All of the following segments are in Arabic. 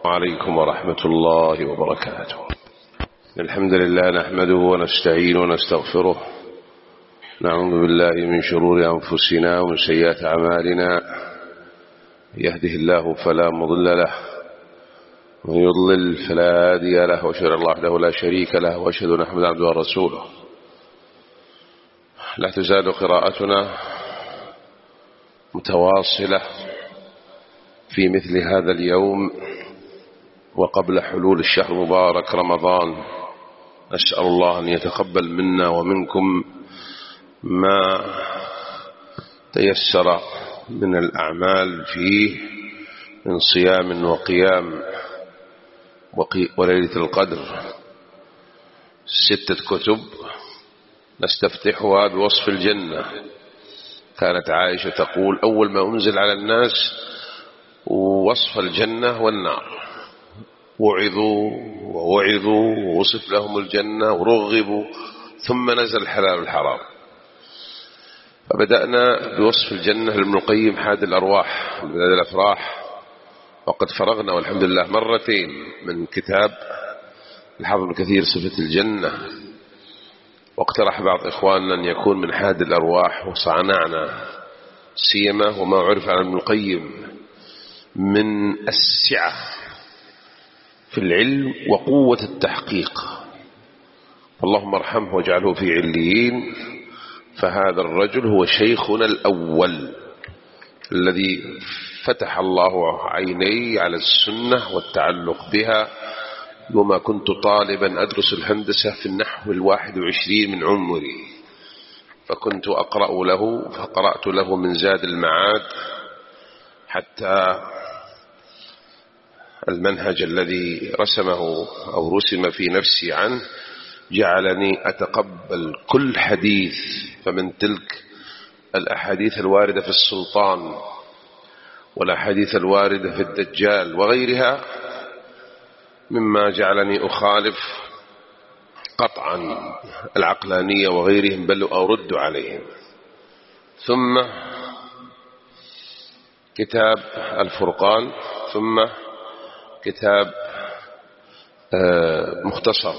وعليكم ورحمة الله وبركاته. الحمد لله نحمده ونستعين ونستغفره، نعوذ بالله من شرور أنفسنا ومن سيئات أعمالنا، يهده الله فلا مضل له ومن يضلل فلا هادي له، وأشهد أن لا إله إلا الله وحده لا شريك له، وأشهد أن محمدا عبده ورسوله. لا تزال قراءتنا متواصلة في مثل هذا اليوم وقبل حلول الشهر المبارك رمضان. أسأل الله أن يتقبل منا ومنكم ما تيسر من الأعمال فيه من صيام وقيام وليلة القدر. 6 كتب نستفتحها بوصف الجنة. كانت عائشة تقول أول ما أنزل على الناس وصف الجنة والنار، وعظوا ووعظوا ووصف لهم الجنة ورغبوا، ثم نزل الحلال والحرام. فبدأنا بوصف الجنة لابن القيم حاد الأرواح من الأفراح، وقد فرغنا والحمد لله مرتين من كتاب الحافظ ابن كثير صفة الجنة، واقترح بعض إخواننا أن يكون من حاد الأرواح، وصنعنا سيما وما عرف عن ابن القيم من السعة في العلم وقوة التحقيق. اللهم ارحمه واجعله في عليين. فهذا الرجل هو شيخنا الأول الذي فتح الله عيني على السنة والتعلق بها، وما كنت طالبا أدرس الهندسة في النحو 21 من عمري، فكنت أقرأ له، فقرأت له من زاد المعاد حتى المنهج الذي رسمه أو رسم في نفسي عنه جعلني أتقبل كل حديث. فمن تلك الأحاديث الواردة في السلطان والأحاديث الواردة في الدجال وغيرها مما جعلني أخالف قطعا العقلانية وغيرهم، بل أرد عليهم. ثم كتاب الفرقان، ثم كتاب مختصر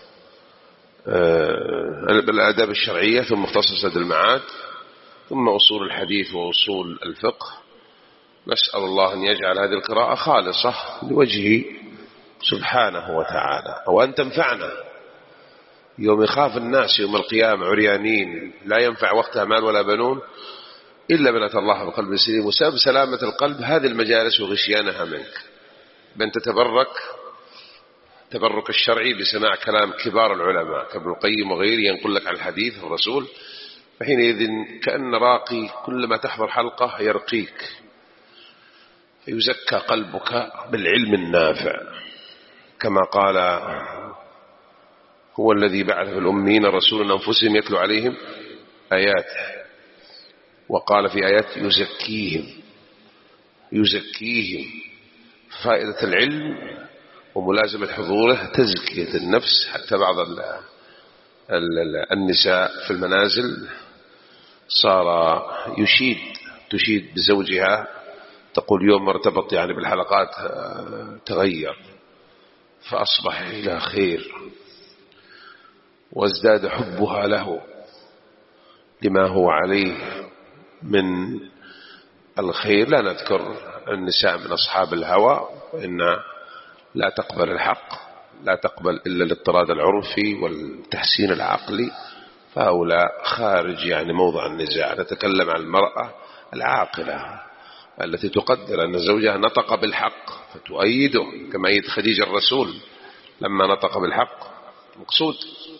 الآداب الشرعية، ثم مختصر زاد المعاد، ثم أصول الحديث وأصول الفقه. نسأل الله أن يجعل هذه القراءة خالصة لوجهه سبحانه وتعالى، وأن تنفعنا يوم يخاف الناس يوم القيامة عريانين لا ينفع وقتها مال ولا بنون إلا من أتى الله بقلب سليم. وسبب سلامة القلب هذه المجالس وغشيانها منك، بأن تتبرك تبرك الشرعي بسماع كلام كبار العلماء كابن القيم وغيره ينقل لك عن الحديث الرسول، فحينئذ كأن راقي كلما تحضر حلقة يرقيك، يزكى قلبك بالعلم النافع. كما قال هو الذي بعث في الأمين رسولا أنفسهم يتلو عليهم آياته، وقال في آيات يزكيهم. فائدة العلم وملازمة حضوره تزكية النفس. حتى بعض النساء في المنازل صار تشيد بزوجها، تقول يوم ارتبط يعني بالحلقات تغير، فأصبح إلى خير وازداد حبها له لما هو عليه من الخير. لا نذكر النساء من أصحاب الهوى، وإن لا تقبل الحق، لا تقبل إلا الاضطراد العرفي والتحسين العقلي، فهؤلاء خارج يعني موضع النزاع. نتكلم عن المرأة العاقلة التي تقدر أن زوجها نطق بالحق فتؤيده، كما أيد خديجة الرسول لما نطق بالحق. مقصود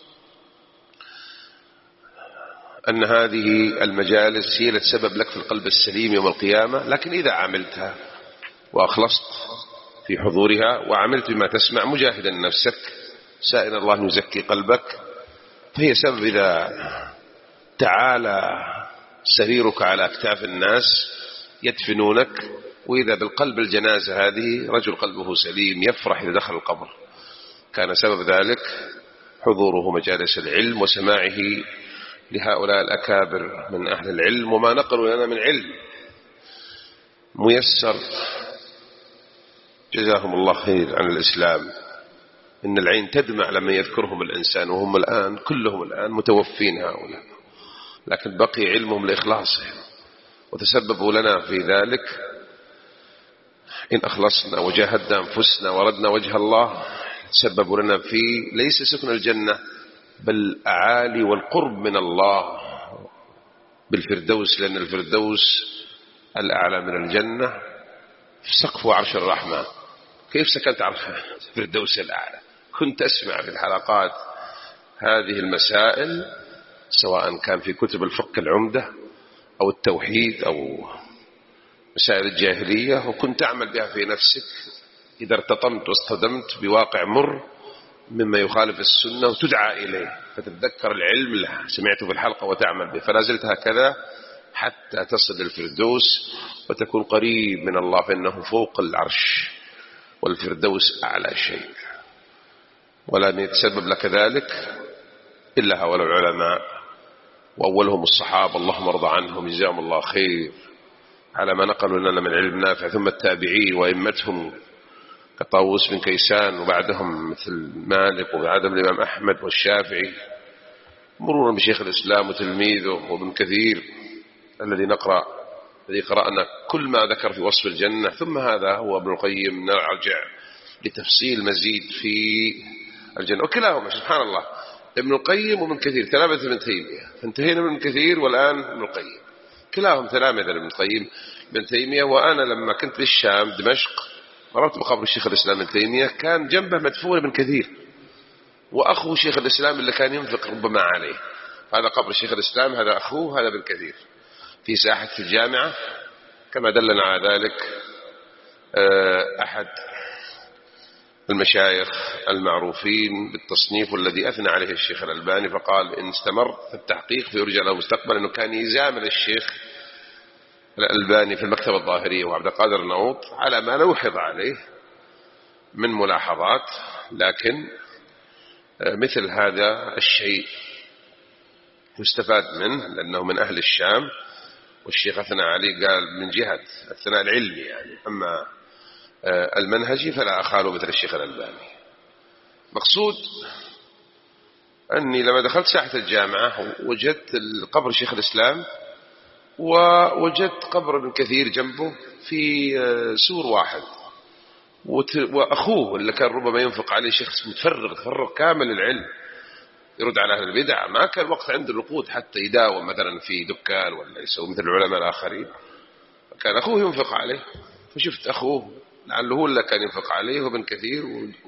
أن هذه المجالس هي التي تسبب لك في القلب السليم يوم القيامة، لكن إذا عملتها وأخلصت في حضورها وعملت بما تسمع مجاهدا نفسك سائلا الله أن يزكي قلبك، فهي سبب إذا تعالى سريرك على أكتاف الناس يدفنونك، وإذا بالقلب الجنازة هذه رجل قلبه سليم يفرح إذا دخل القبر. كان سبب ذلك حضوره مجالس العلم وسماعه لهؤلاء الأكابر من أهل العلم، وما نقلوا لنا من علم ميسر جزاهم الله خير عن الإسلام. إن العين تدمع لما يذكرهم الإنسان، وهم الآن كلهم الآن متوفين هؤلاء، لكن بقي علمهم لإخلاصهم، وتسببوا لنا في ذلك. إن أخلصنا وجاهدنا أنفسنا وردنا وجه الله تسببوا لنا في ليس سكن الجنة بل أعالي والقرب من الله بالفردوس، لأن الفردوس الأعلى من الجنة في سقف عرش الرحمن. كيف سكنت عرش الفردوس الأعلى؟ كنت أسمع في الحلقات هذه المسائل سواء كان في كتب الفقه العمدة أو التوحيد أو مسائل الجاهلية، وكنت أعمل بها في نفسك إذا ارتطمت واصطدمت بواقع مر مما يخالف السنة وتدعى إليه فتتذكر العلم اللي سمعته في الحلقة وتعمل به. فلا زلت هكذا حتى تصل الفردوس وتكون قريب من الله، فإنه فوق العرش والفردوس أعلى شيء، ولن يتسبب لك ذلك إلا هؤلاء العلماء، وأولهم الصحابة اللهم ارضى عنهم جزاهم الله خير على ما نقلوا لنا من علم نافع، ثم التابعين وإمتهم كطاووس بن كيسان، وبعدهم مثل مالك، وبعدهم الإمام أحمد والشافعي، مرورا بشيخ الإسلام وتلميذه وابن كثير الذي قرأنا كل ما ذكر في وصف الجنة. ثم هذا هو ابن القيم نرجع لتفصيل مزيد في الجنة، وكلاهما سبحان الله ابن القيم وابن كثير تلامذة ابن تيمية، فانتهينا من ابن كثير والآن ابن القيم، كلاهم تلامذة ابن القيم ابن تيمية. وأنا لما كنت بالشام دمشق مررت بقبر الشيخ الإسلام ابن تيمية، كان جنبه مدفون ابن كثير وأخوه شيخ الإسلام اللي كان ينفق ربما عليه. هذا قبر الشيخ الإسلام، هذا أخوه، هذا ابن كثير في ساحة الجامعة، كما دلنا على ذلك أحد المشايخ المعروفين بالتصنيف والذي أثنى عليه الشيخ الألباني، فقال إن استمر في التحقيق فيرجى له مستقبل، أنه كان يزامل الشيخ الألباني في المكتبة الظاهرية وعبد القادر النوط على ما لوحظ عليه من ملاحظات. لكن مثل هذا الشيء يستفاد منه لأنه من أهل الشام، والشيخ أثنى عليه قال من جهة الثناء العلمي يعني، أما المنهجي فلا أخاله مثل الشيخ الألباني. مقصود أني لما دخلت ساحة الجامعة وجدت قبر شيخ الإسلام ووجدت قبر ابن كثير جنبه في سور واحد، وأخوه اللي كان ربما ينفق عليه شخص متفرغ كامل العلم يرد على أهل البدع، ما كان وقت عنده الوقود حتى يداوم مثلا في دكان ولا يسوي مثل العلماء الآخرين، كان أخوه ينفق عليه. فشفت أخوه لعله هو اللي كان ينفق عليه وابن كثير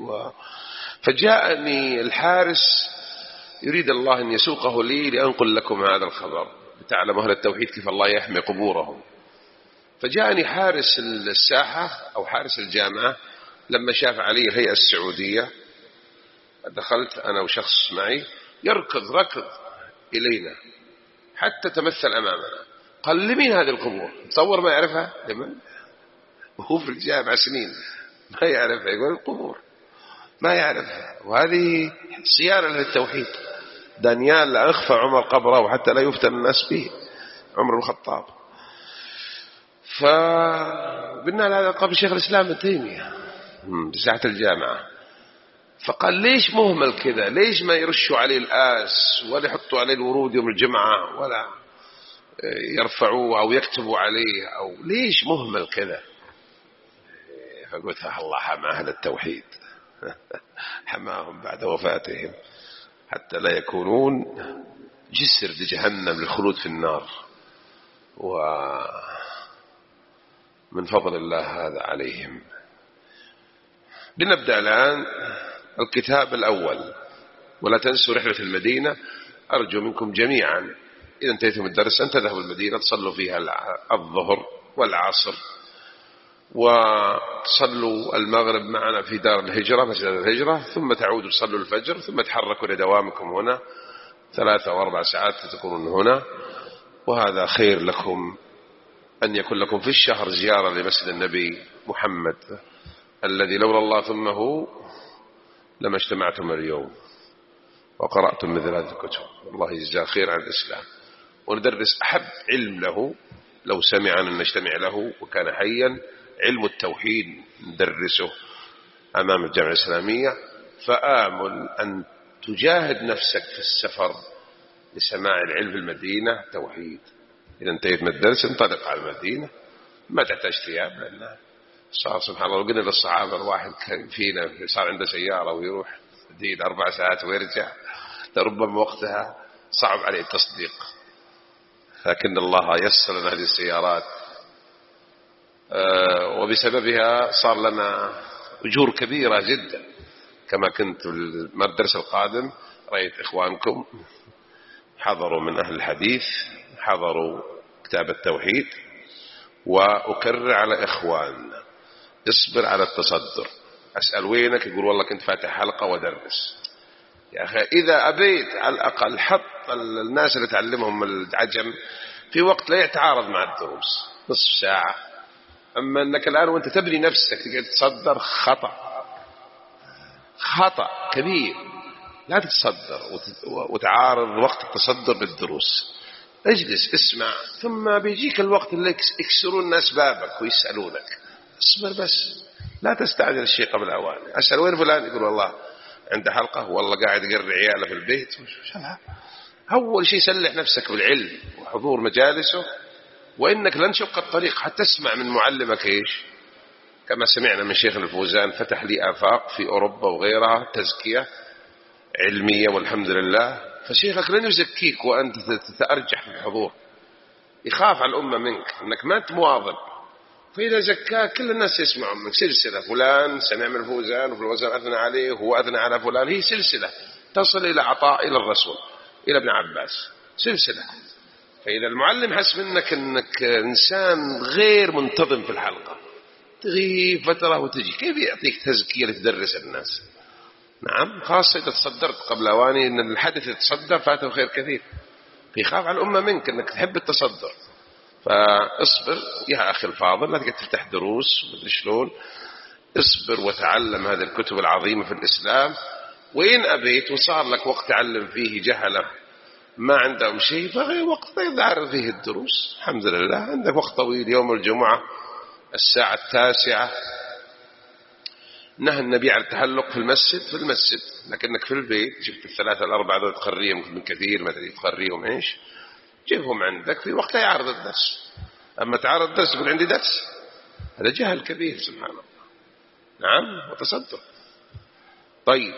فجاءني الحارس يريد الله أن يسوقه لي لأنقل لكم هذا الخبر لتعلم أهل التوحيد كيف الله يحمي قبورهم. فجاءني حارس الساحة أو حارس الجامعة لما شاف علي الهيئة السعودية، دخلت أنا وشخص معي يركض ركض إلينا حتى تمثل أمامنا، قال لمين هذه القبور؟ تصور ما يعرفها لمن؟ وهو في الجامعة سنين ما يعرفها، يقول القبور ما يعرفها. وهذه صيانة للتوحيد. دانيال لا أخفى عمر قبره وحتى لا يفتن الناس به، عمر الخطاب. فقلنا هذا قبر شيخ الإسلام ابن تيمية بساحة الجامعة. فقال ليش مهمل كذا؟ ليش ما يرشوا عليه الآس ولا يحطوا عليه الورود يوم الجمعة ولا يرفعوه أو يكتبوا عليه، أو ليش مهمل كذا؟ فقلت الله حمى أهل التوحيد حماهم بعد وفاتهم حتى لا يكونون جسر لجهنم للخلود في النار، ومن فضل الله هذا عليهم. لنبدأ الآن الكتاب الأول. ولا تنسوا رحلة المدينة، أرجو منكم جميعا إذا انتهيتم الدرس أن تذهبوا المدينة تصلوا فيها الظهر والعصر، وتصلوا المغرب معنا في دار الهجرة مسجد الهجرة، ثم تعودوا تصلوا الفجر، ثم تحركوا لدوامكم هنا 3 أو 4 ساعات تكونون هنا. وهذا خير لكم أن يكون لكم في الشهر زيارة لمسجد النبي محمد الذي لولا الله ثم هو لما اجتمعتم اليوم وقرأتم مثل هذه الكتب. الله يجزاه خير عن الإسلام. وندرس أحب علم له لو سمع أن نجتمع له وكان حيا علم التوحيد ندرسه أمام الجامعة الإسلامية، فآمل أن تجاهد نفسك في السفر لسماع العلم في المدينة توحيد. إذا انتهيت من الدرس انطلق على المدينة، ما تحتاج ثياب، لأن صار سبحان الله وقلنا للصحابة الواحد فينا صار عنده سيارة ويروح مدينة 4 ساعات ويرجع، لربما وقتها صعب عليه التصديق، لكن الله يسر لنا هذه السيارات، وبسببها صار لنا أجور كبيرة جدا. كما كنت في الدرس القادم رأيت إخوانكم حضروا من أهل الحديث، حضروا كتاب التوحيد، وأكرر على إخوان اصبر على التصدر. أسأل وينك، يقول والله كنت فاتح حلقة ودرس. يا أخي إذا أبيت على الأقل حط الناس اللي تعلمهم العجم في وقت لا يتعارض مع الدروس، نصف ساعة. أما أنك الآن وأنت تبني نفسك تقعد تصدر، خطأ كبير. لا تتصدر وتعارض وقت التصدر بالدروس. اجلس اسمع، ثم بيجيك الوقت اللي يكسرون الناس بابك ويسألونك. اصبر بس، لا تستعجل الشيء قبل أوان. أسأل وين فلان، يقول والله عنده حلقة، والله قاعد يقرأ عياله في البيت. أول شيء سلح نفسك بالعلم وحضور مجالسه، وإنك لن تشق الطريق حتى تسمع من معلمك إيش. كما سمعنا من شيخنا الفوزان فتح لي آفاق في أوروبا وغيرها تزكية علمية والحمد لله. فشيخك لن يزكيك وأنت تتأرجح في الحضور، يخاف على الأمة منك أنك ما تمواظب. فإذا زكاك كل الناس يسمعون منك سلسلة، فلان سمع من الفوزان وفلان أثنى عليه وهو أثنى على فلان، هي سلسلة تصل إلى عطاء إلى الرسول إلى ابن عباس، سلسلة. فإذا المعلم حس منك أنك إنسان غير منتظم في الحلقة، تغيب فترة وتجي، كيف يعطيك تزكية لتدرس الناس؟ نعم، خاصة إذا تصدرت قبل أواني، أن الحدث يتصدر فاته خير كثير. فيخاف على الأمة منك أنك تحب التصدر. فاصبر يا أخي الفاضل، لا تقعد تفتح دروس ومدري شلون. اصبر وتعلم هذه الكتب العظيمة في الإسلام. وإن أبيت وصار لك وقت تعلم فيه جهلة ما عندهم شيء، فغير وقت تعرض فيه الدروس. الحمد لله عندك وقت طويل. يوم الجمعة 9:00 نهى النبي عن التحلق في المسجد، لكنك في البيت جبت 3 أو 4 ذو تخريهم من كثير، ما تدري تخريهم ايش، جيبهم عندك في وقت يعرض الدرس. أما تعرض الدرس تقول عندي درس، هذا جهل كبير سبحان الله. نعم، وتصدق. طيب،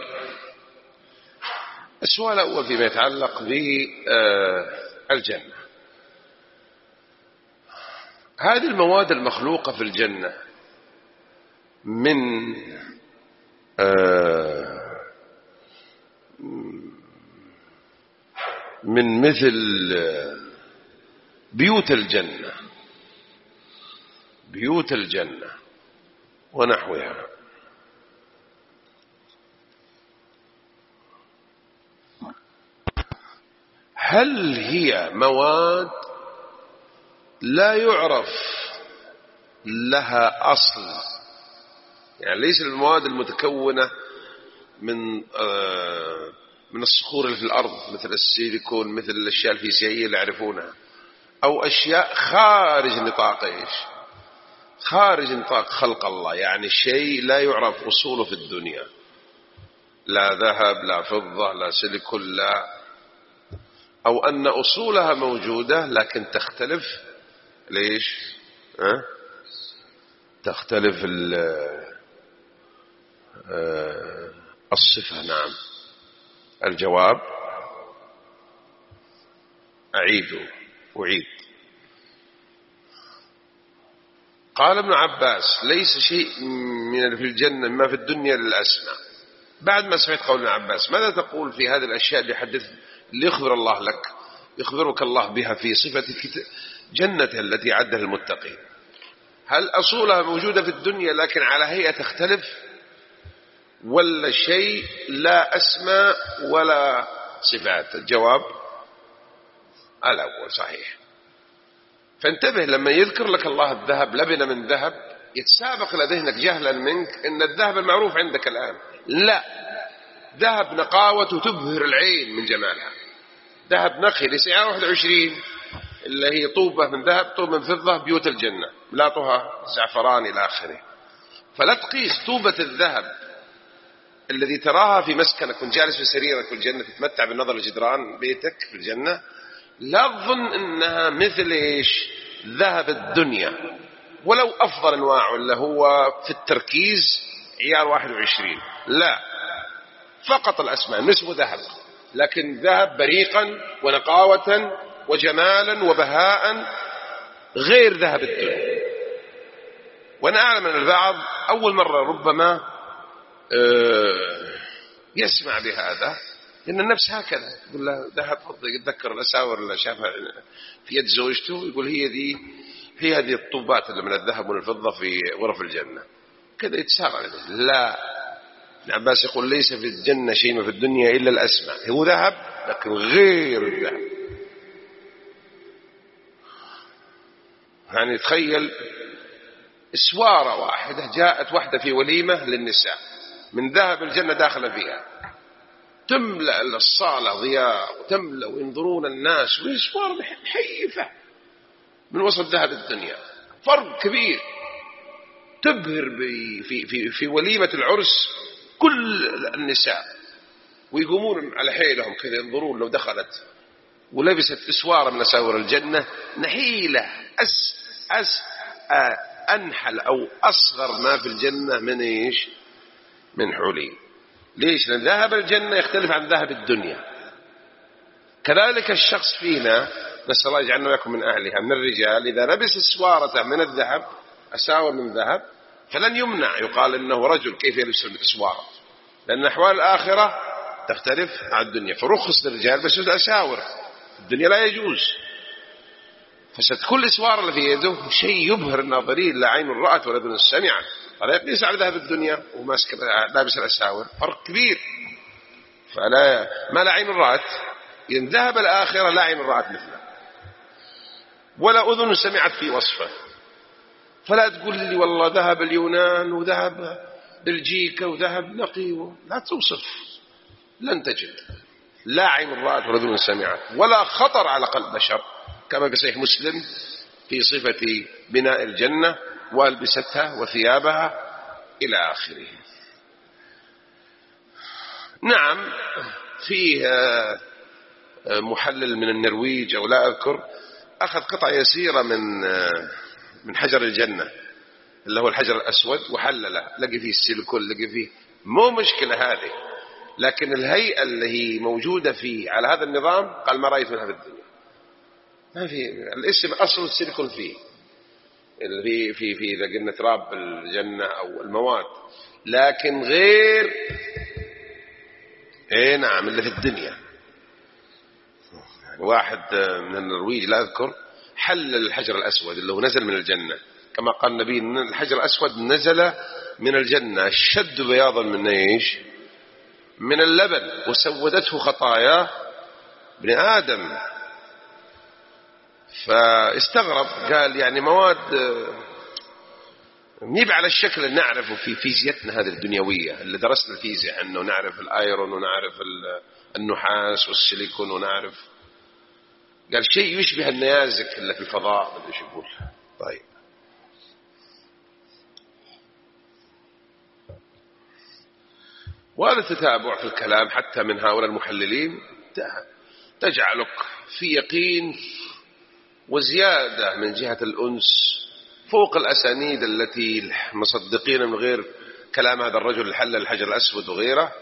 السؤال الأول فيما يتعلق بالجنة. هذه المواد المخلوقة في الجنة من مثل بيوت الجنة ونحوها. هل هي مواد لا يعرف لها أصل؟ يعني ليس المواد المتكونة من الصخور اللي في الأرض مثل السيليكون، مثل الأشياء الفيزيائية اللي يعرفونها، أو أشياء خارج نطاق إيش، خارج نطاق خلق الله. يعني شيء لا يعرف أصوله في الدنيا، لا ذهب لا فضة لا سيليكون لا، أو أن أصولها موجودة لكن تختلف. ليش؟ تختلف الصفة. نعم. الجواب أعيد. قال ابن عباس: ليس شيء من في الجنة ما في الدنيا للأسماء. بعد ما سمعت قول ابن عباس، ماذا تقول في هذه الأشياء اللي يخبر الله لك، يخبرك الله بها في صفة جنة التي عدها المتقين؟ هل أصولها موجودة في الدنيا لكن على هيئة تختلف، ولا شيء لا أسماء ولا صفات؟ الجواب الأول صحيح. فانتبه لما يذكر لك الله الذهب، لبنة من ذهب، يتسابق لذهنك جهلا منك ان الذهب المعروف عندك الآن. لا، ذهب نقاوة تبهر العين من جمالها، ذهب نقي لسعر 21 اللي هي طوبة من ذهب طوبة من فضة بيوت الجنة ملاطها زعفران إلى آخره. فلا تقيس طوبة الذهب الذي تراها في مسكنك وانت جالس في سريرك في الجنة تتمتع بالنظر لجدران بيتك في الجنة، لا تظن أنها مثل إيش ذهب الدنيا، ولو أفضل أنواعه اللي هو في التركيز عيار 21. لا، فقط الأسماء نسبه ذهب، لكن ذهب بريقا ونقاوة وجمالا وبهاء غير ذهب الدنيا. وأنا أعلم أن البعض أول مرة ربما يسمع بهذا، لأن النفس هكذا يقول له ذهب، يتذكر الأساور اللي شافها في يد زوجته يقول هي هذه الطوبات اللي من الذهب والفضة في غرف الجنة، كذا يتسارع عليه. لا، ابن عباس يقول ليس في الجنة شيء ما في الدنيا إلا الأسماء، هو ذهب لكن غير الذهب. يعني تخيل اسوارة واحدة جاءت واحدة في وليمة للنساء من ذهب الجنة داخل فيها، تملأ الصالة ضياء وتملأ وينظرون الناس، واسوار حيفة من وسط ذهب الدنيا، فرق كبير. تبهر في وليمة العرس كل النساء ويقومون على حيلهم كذا ينظرون لو دخلت ولبست اسوار من اساور الجنة نحيلة أنحل أو أصغر ما في الجنة من إيش؟ من حلي. ليش؟ لأن ذهب الجنة يختلف عن ذهب الدنيا. كذلك الشخص فينا، نسأل الله يجعلنا لكم من أهلها من الرجال، إذا لبس اسوارة من الذهب أساور من ذهب فلن يمنع يقال إنه رجل كيف يلبس الاسوار، لأن أحوال الآخرة تختلف عن الدنيا، فرخص للرجال بس الأساور، الدنيا لا يجوز. فستكون الاسوار اللي في يده شيء يبهر الناظرين، لا عين رأت ولا اذن سمعت. هذا يقيس على ذهب الدنيا وماسك لابس الاساور، فرق كبير. فلا ما لا عين رأت، إن ذهب الآخرة لا عين رأت مثله ولا أذن سمعت في وصفه. فلا تقول لي والله ذهب اليونان وذهب بلجيكا وذهب نقي لا توصف، لن تجد لا عين رأت ولا أذن سمعت ولا خطر على قلب بشر، كما في صحيح مسلم في صفة بناء الجنة والبستها وثيابها إلى آخره. نعم، فيه محلل من النرويج أو لا أذكر أخذ قطعة يسيرة من حجر الجنة اللي هو الحجر الأسود وحلله، لقي فيه السيليكون، لقي فيه مو مشكلة هذه، لكن الهيئة اللي هي موجودة فيه على هذا النظام قال ما رأيت منها في الدنيا. ما في الاسم أصل السيليكون فيه اللي في إذا قلنا تراب الجنة أو المواد، لكن غير نعم اللي في الدنيا. واحد من النرويج لا أذكر حلل الحجر الأسود اللي هو نزل من الجنة، كما قال النبي إن الحجر الأسود نزل من الجنة الشد بياضا من إيش؟ من اللبن، وسودته خطايا ابن آدم. فاستغرب قال يعني مواد نيب على الشكل اللي نعرفه في فيزيتنا هذه الدنيوية اللي درسنا الفيزياء عنه، ونعرف الآيرون ونعرف النحاس والسيليكون ونعرف، قال شيء يشبه النيازك اللي في الفضاء بدي ايش يقول. طيب وهذا التتابع في الكلام حتى من هؤلاء المحللين تجعلك في يقين وزيادة من جهة الأنس فوق الأسانيد التي مصدقين من غير كلام هذا الرجل اللي حل الحجر الأسود وغيره.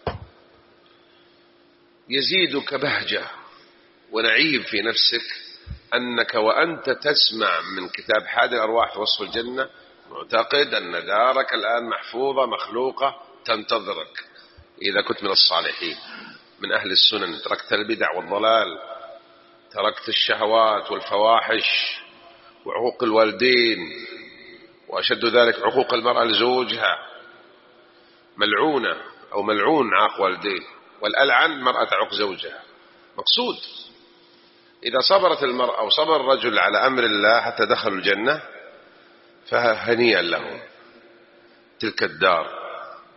يزيدك بهجة ونعيم في نفسك أنك وأنت تسمع من كتاب حاد الأرواح في وصف الجنة معتقد أن دارك الآن محفوظة مخلوقة تنتظرك إذا كنت من الصالحين من أهل السنن، تركت البدع والضلال، تركت الشهوات والفواحش وعقوق الوالدين، وأشد ذلك عقوق المرأة لزوجها، ملعونة أو ملعون عاق والديه، والألعن مرأة تعق زوجها. مقصود إذا صبرت المرأة أو صبر الرجل على أمر الله حتى دخلوا الجنة فهنيئا له تلك الدار.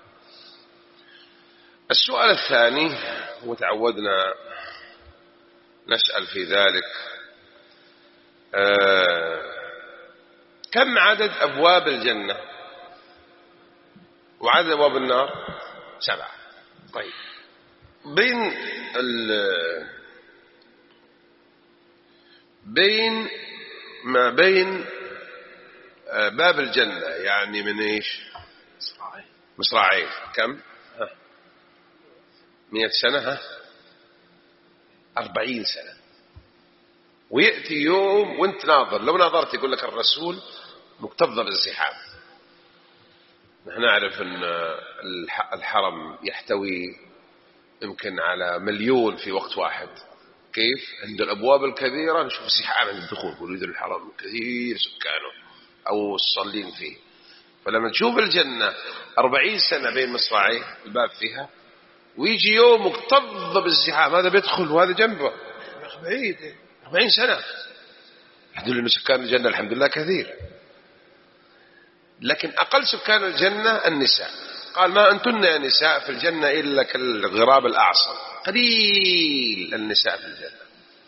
السؤال الثاني وتعودنا نسأل في ذلك كم عدد أبواب الجنة وعدد أبواب النار؟ 7. طيب ما بين باب الجنة يعني من ايش؟ مصراعين. كم؟ 100 سنة. 40 سنة. ويأتي يوم وانت ناظر، لو ناظرت يقول لك الرسول مكتظ بالزحام. نحن نعرف ان الحرم يحتوي يمكن على 1,000,000 في وقت واحد. كيف؟ عند الأبواب الكبيرة نشوف زحام عند الدخول، يريد الحرم كثير سكانه أو الصالين فيه. فلما تشوف الجنة 40 سنة بين مصراعي الباب فيها، ويجي يوم مكتظ بالزحام، هذا بيدخل وهذا جنبه بعيد 40 سنة، يدل أن سكان الجنة الحمد لله كثير. لكن أقل سكان الجنة النساء. قال ما أنتن يا نساء في الجنة إلا كالغراب الأعصر، قليل النساء في الجنة.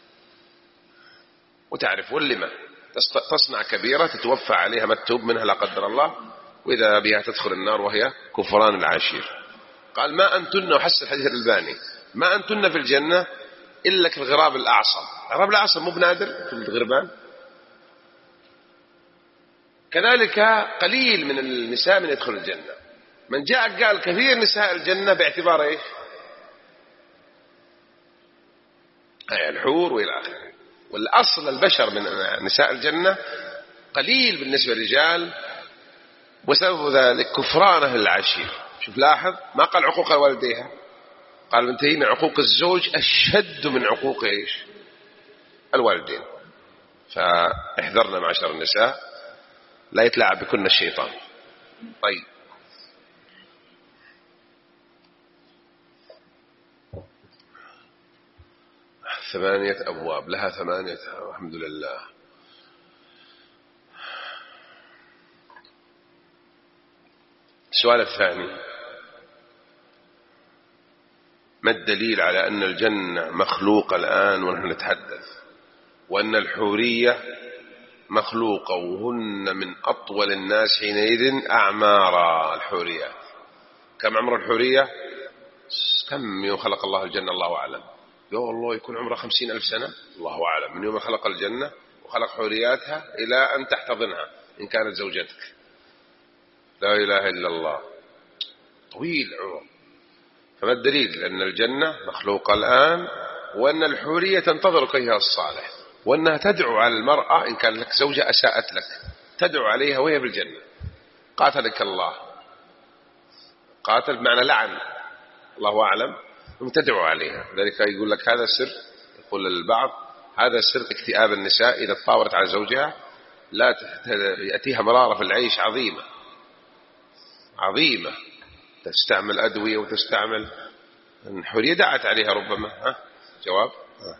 وتعرفون لما؟ تصنع كبيرة تتوفى عليها ما تتوب منها لا قدر الله، وإذا بها تدخل النار وهي كفران العاشير. قال ما أنتن، وحس الحديث الألباني، ما أنتن في الجنة إلا كالغراب الأعصر. الغراب الأعصر مو بنادر في الغربان. كذلك قليل من النساء من يدخل الجنة. من جاء قال كثير نساء الجنة باعتبار ايش؟ الحور والى اخره. والاصل البشر من نساء الجنة قليل بالنسبة للرجال، وسبب ذلك كفرانه للعشير. شوف لاحظ، ما قال عقوق والديها، قال انتهينا عقوق الزوج أشد من عقوق ايش؟ الوالدين. فاحذرنا معشر النساء لا يتلاعب بكن الشيطان. طيب ثمانية أبواب، لها 8. الحمد لله. السؤال الثاني: ما الدليل على أن الجنة مخلوقة الآن ونحن نتحدث، وأن الحورية مخلوقة وهن من أطول الناس حينئذ أعمارا؟ الحوريات كم عمر الحورية؟ كم يوم خلق الله الجنة؟ الله أعلم. يا الله يكون عمره 50,000 سنة، الله أعلم. من يوم خلق الجنة وخلق حورياتها إلى أن تحتضنها إن كانت زوجتك. لا إله إلا الله، طويل عمر. فما الدليل أن الجنة مخلوقة الآن، وأن الحورية تنتظرك أيها الصالح، وأنها تدعو على المرأة إن كان لك زوجة أساءت لك، تدعو عليها وهي بالجنة. قاتلك الله، قاتل بمعنى لعن، الله أعلم، تدعو عليها. ذلك يقول لك هذا سر، يقول البعض هذا سر اكتئاب النساء إذا تطاورت على زوجها، لا يأتيها مرارة في العيش عظيمة عظيمة، تستعمل أدوية وتستعمل. الحورية دعت عليها ربما. جواب؟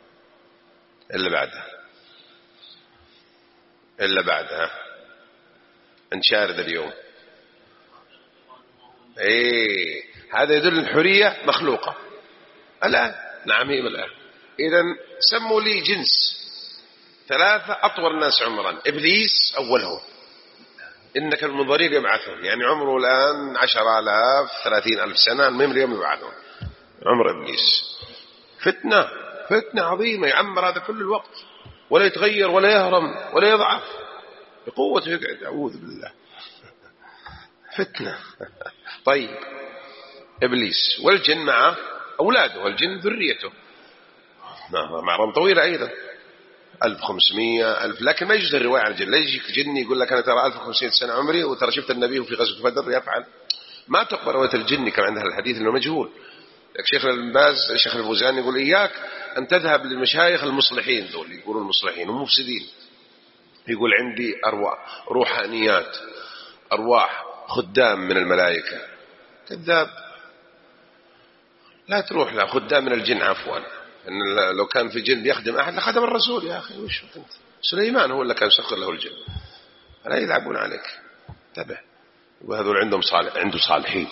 إلا بعدها انشارد اليوم. هذا يدل الحورية مخلوقة الآن. نعم هي الآن. إذن سموا لي جنس 3 أطول الناس عمرا. إبليس أولهم، إنك المنظرين يبعثون، يعني عمره الآن 10,000 30,000 سنة، المهم اليوم يبعثون. عمر إبليس فتنة عظيمة، يعمر هذا كل الوقت ولا يتغير ولا يهرم ولا يضعف، بقوته يقعد. أعوذ بالله، فتنة. طيب إبليس والجن مع أولاده، والجن ذريته معهم طويلة أيضا، 1500 1000. لكن ما يجوز الرواية عن الجن. لا يجيك جن يقول لك أنا ترى 1500 سنة عمري وترى شفت النبي في غزوة بدر يفعل. ما تقبل رواية الجن كما عندها الحديث إنه مجهول. الشيخ الباز الشيخ الفوزاني يقول إياك أن تذهب للمشايخ المصلحين، دول يقولون المصلحين هم مفسدين. يقول عندي أرواح روحانيات، أرواح خدام من الملائكة. كذاب، لا تروح لا خدام من الجن. عفوا، إن لو كان في جن يخدم أحد لخدم الرسول. يا أخي وش أنت؟ سليمان هو اللي كان يسخر له الجن، لا يلعبون عليك. انتبه. وهذول عنده صالحين،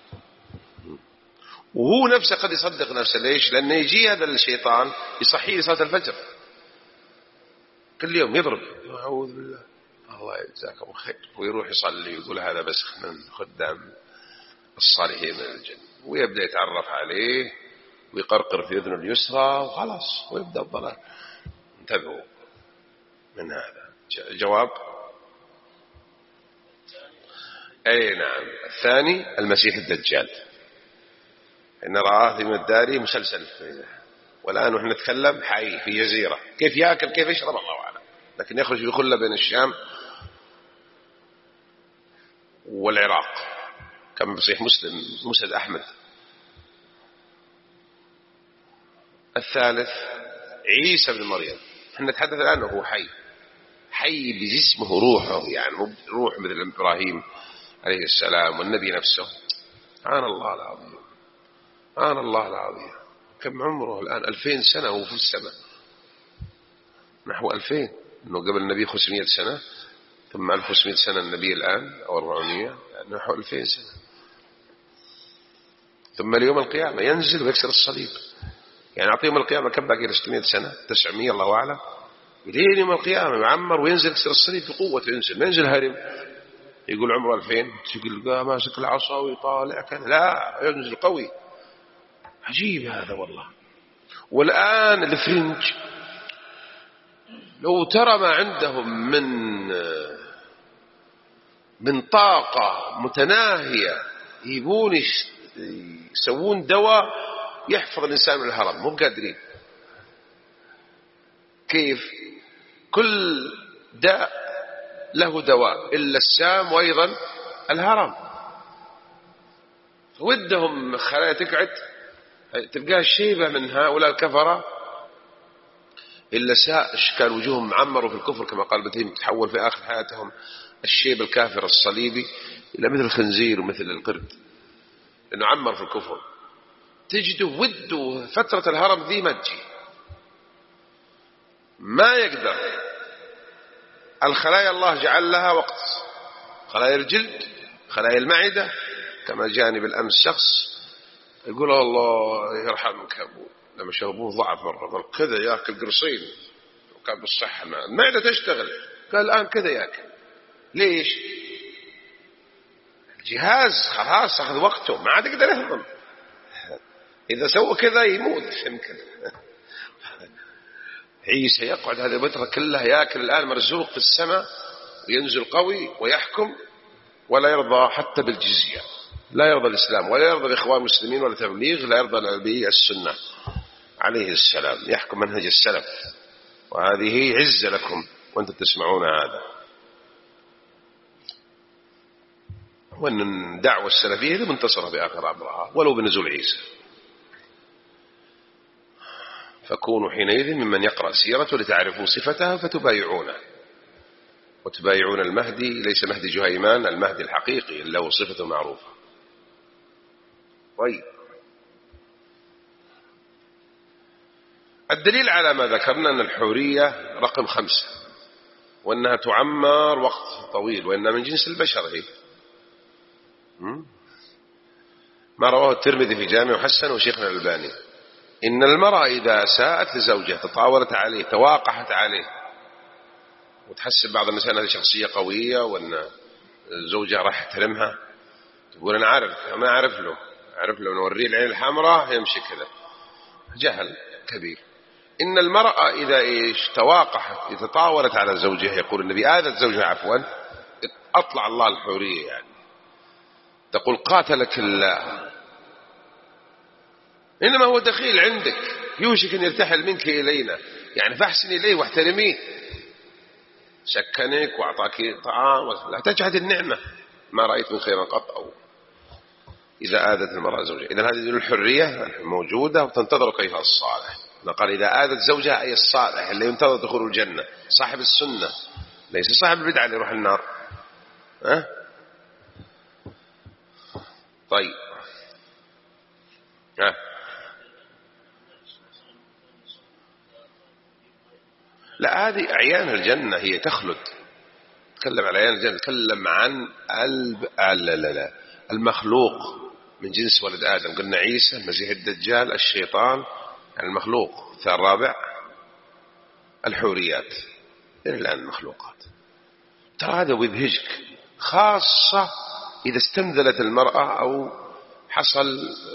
وهو نفسه قد يصدق نفسه. ليش؟ لأنه يجي هذا الشيطان يصحيه لصلاة الفجر. كل يوم يضرب، أعوذ بالله، الله يجزاكم خير، ويروح يصلي ويقول هذا بس من خدام الصالحين من الجنة، ويبدأ يتعرف عليه ويقرقر في أذنه اليسرى وخلاص ويبدأ الضلال. انتبهوا من هذا. جواب؟ أي نعم. الثاني المسيح الدجال، إن رآه في مداري مسلسل، والآن نحن نتكلم حي في جزيرة، كيف يأكل كيف يشرب الله أعلم، لكن يخرج في خلة بين الشام والعراق كما بصحيح مسلم مسند أحمد. الثالث عيسى بن مريم، احنا نتحدث الآن وهو حي، حي بجسمه روحه، يعني روح مثل إبراهيم عليه السلام والنبي نفسه. سبحان الله العظيم، سبحان الله العظيم. كم عمره الآن؟ 2000 سنة وهو في السماء، نحو 2000، إنه قبل النبي 500 سنة، ثم 1500 سنة النبي الآن، أو 400، نحو 2000 سنة. ثم اليوم القيامة ينزل ويكسر الصليب، يعني أعطي يوم القيامة كم باقي له؟ 600 سنة 900 الله أعلم، إلين يوم القيامة يعمر وينزل يكسر الصليب بقوة، ينزل ما ينزل هرم يقول عمره 2000 تقول ماسك العصا ويطالع كذا، لا ينزل قوي. عجيب هذا والله. والآن الفرنج لو ترى ما عندهم من طاقة متناهية، يبون يسوون دواء يحفظ الإنسان من الهرم، مو قادرين. كيف؟ كل داء له دواء إلا السام وأيضا الهرم. ودهم خلايا تقعد، تلقاها الشيبة من هؤلاء الكفرة، إلا كان وجوههم معمروا في الكفر كما قال بتيم، تحول في آخر حياتهم الشيب الكافر الصليبي إلى مثل الخنزير ومثل القرد، لأنه عمر في الكفر. تجده وده فترة الهرم ذي ما تجي، ما يقدر. الخلايا الله جعل لها وقت، خلايا الجلد، خلايا المعدة، كما جاني بالأمس شخص يقول الله يرحمك أبو، لما شربوه ضعف مرة كذا يأكل قرصين وكان بالصحة، المعدة تشتغل، قال الآن كذا يأكل. ليش؟ الجهاز خلاص أخذ وقته، ما عاد يقدر يهضم، إذا سوى كذا يموت يمكن. عيسى يقعد هذه الفترة كلها يأكل، الآن مرزوق في السماء وينزل قوي ويحكم، ولا يرضى حتى بالجزية، لا يرضى الإسلام ولا يرضى الإخوان المسلمين ولا تبليغ، لا يرضى بالسنة عليه السلام، يحكم منهج السلف، وهذه عزة لكم وأنتم تسمعون هذا. وأن الدعوة السلفية منتصرة بآخر أمرها ولو بنزول عيسى. فكونوا حينئذ ممن يقرأ سيرته لتعرفوا صفتها فتبايعونه، وتبايعون المهدي، ليس مهدي جهيمان، المهدي الحقيقي اللي له صفته معروفة. طيب، الدليل على ما ذكرنا أن الحورية رقم 5، وأنها تعمر وقت طويل، وأنها من جنس البشر هي. ما رواه الترمذي في جامع وحسن وشيخنا الألباني، إن المرأة إذا ساءت لزوجها، تطاولت عليه، تواقحت عليه، وتحسب بعض النساء هذه شخصية قوية وأن زوجها راح يحترمها، تقول أنا عارف، ما أعرف له نوريه العين الحمراء يمشي كذا، جهل كبير. إن المرأة إذا تواقحت، تطاولت على زوجها، يقول النبي آذت زوجها عفوا، أطلع الله الحورية، يعني تقول قاتلك الله، إنما هو دخيل عندك، يوشك أن يرتحل منك إلينا، يعني فاحسن إليه واحترميه، سكنك وأعطاك طعام، لا تجحد النعمة، ما رأيت من خير قط. أو إذا آذت المرأة زوجها، إذا هذه الحرية موجودة وتنتظر كيف الصالح. قال إذا آذت زوجها أي الصالح اللي ينتظر دخول الجنة، صاحب السنة، ليس صاحب البدعة اللي يروح النار. طيب، لا، هذه أعيان الجنة هي تخلد. تكلم عن أعيان الجنة، تكلم عن المخلوق من جنس ولد آدم. قلنا عيسى، المسيح الدجال، الشيطان، المخلوق. الرابع الحوريات، إلى الآن المخلوقات. ترى هذا ويبهجك، خاصة إذا استنزلت المرأة أو حصل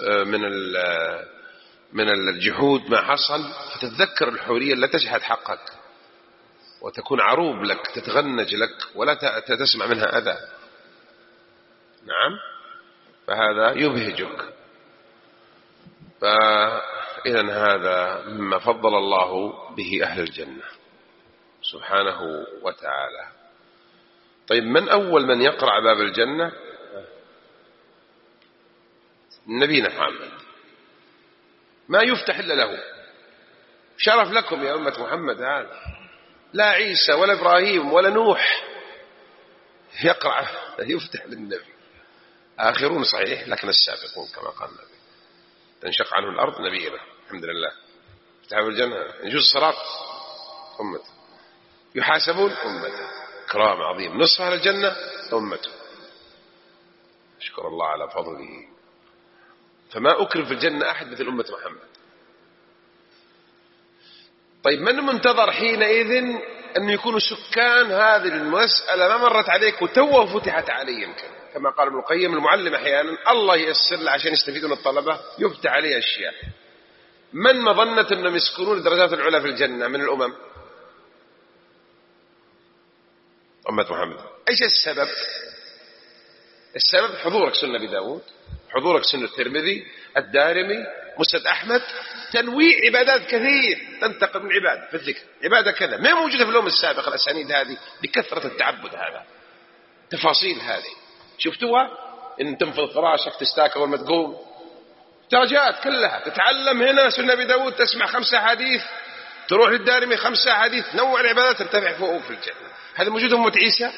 من الجحود ما حصل، فتتذكر الحورية لا تشهد حقك وتكون عروب لك، تتغنج لك ولا تسمع منها أذى. نعم، فهذا يبهجك. فإذن هذا مما فضل الله به أهل الجنة سبحانه وتعالى. طيب، من أول من يقرع باب الجنة؟ نبينا محمد، ما يفتح إلا له. شرف لكم يا أمة محمد هذا، لا عيسى ولا إبراهيم ولا نوح يقرع، يفتح للنبي. آخرون صحيح، لكن السابقون كما قال النبي تنشق عنه الأرض نبينا الحمد لله. يفتح باب الجنة، يجوز الصراط أمته، يحاسبون أمته، كرام عظيم، نصف أهل الجنة أمته. أشكر الله على فضله. فما أكرم في الجنة أحد مثل أمة محمد. طيب، من منتظر حينئذ أن يكونوا سكان هذه المسألة ما مرت عليك وتوه فتحت عليه؟ يمكن كما قال ابن القيم، المعلم أحيانا الله ييسر له عشان يستفيدون الطلبة، يفتح عليه أشياء. من مظنة أنهم يسكنون الدرجات العلى في الجنة من الأمم؟ أمة محمد. إيش السبب؟ السبب حضورك سنة أبي داود، حضورك سنة الترمذي، الدارمي، مسند أحمد، تنويع عبادات كثير، تنتقل من عبادة في الذكر عبادة كذا ما موجودة في الأمم السابقة. الأسانيد هذه بكثرة التعبد، هذا تفاصيل هذه شفتوها، إن تنفض فراشك تستاك أول ما تقوم، درجات كلها. تتعلم هنا سنة أبي داود تسمع 5 أحاديث، تروح للدارمي 5 أحاديث، نوع العبادات ترتفع فوق في الجنة. هذا موجود في أمة عيسى؟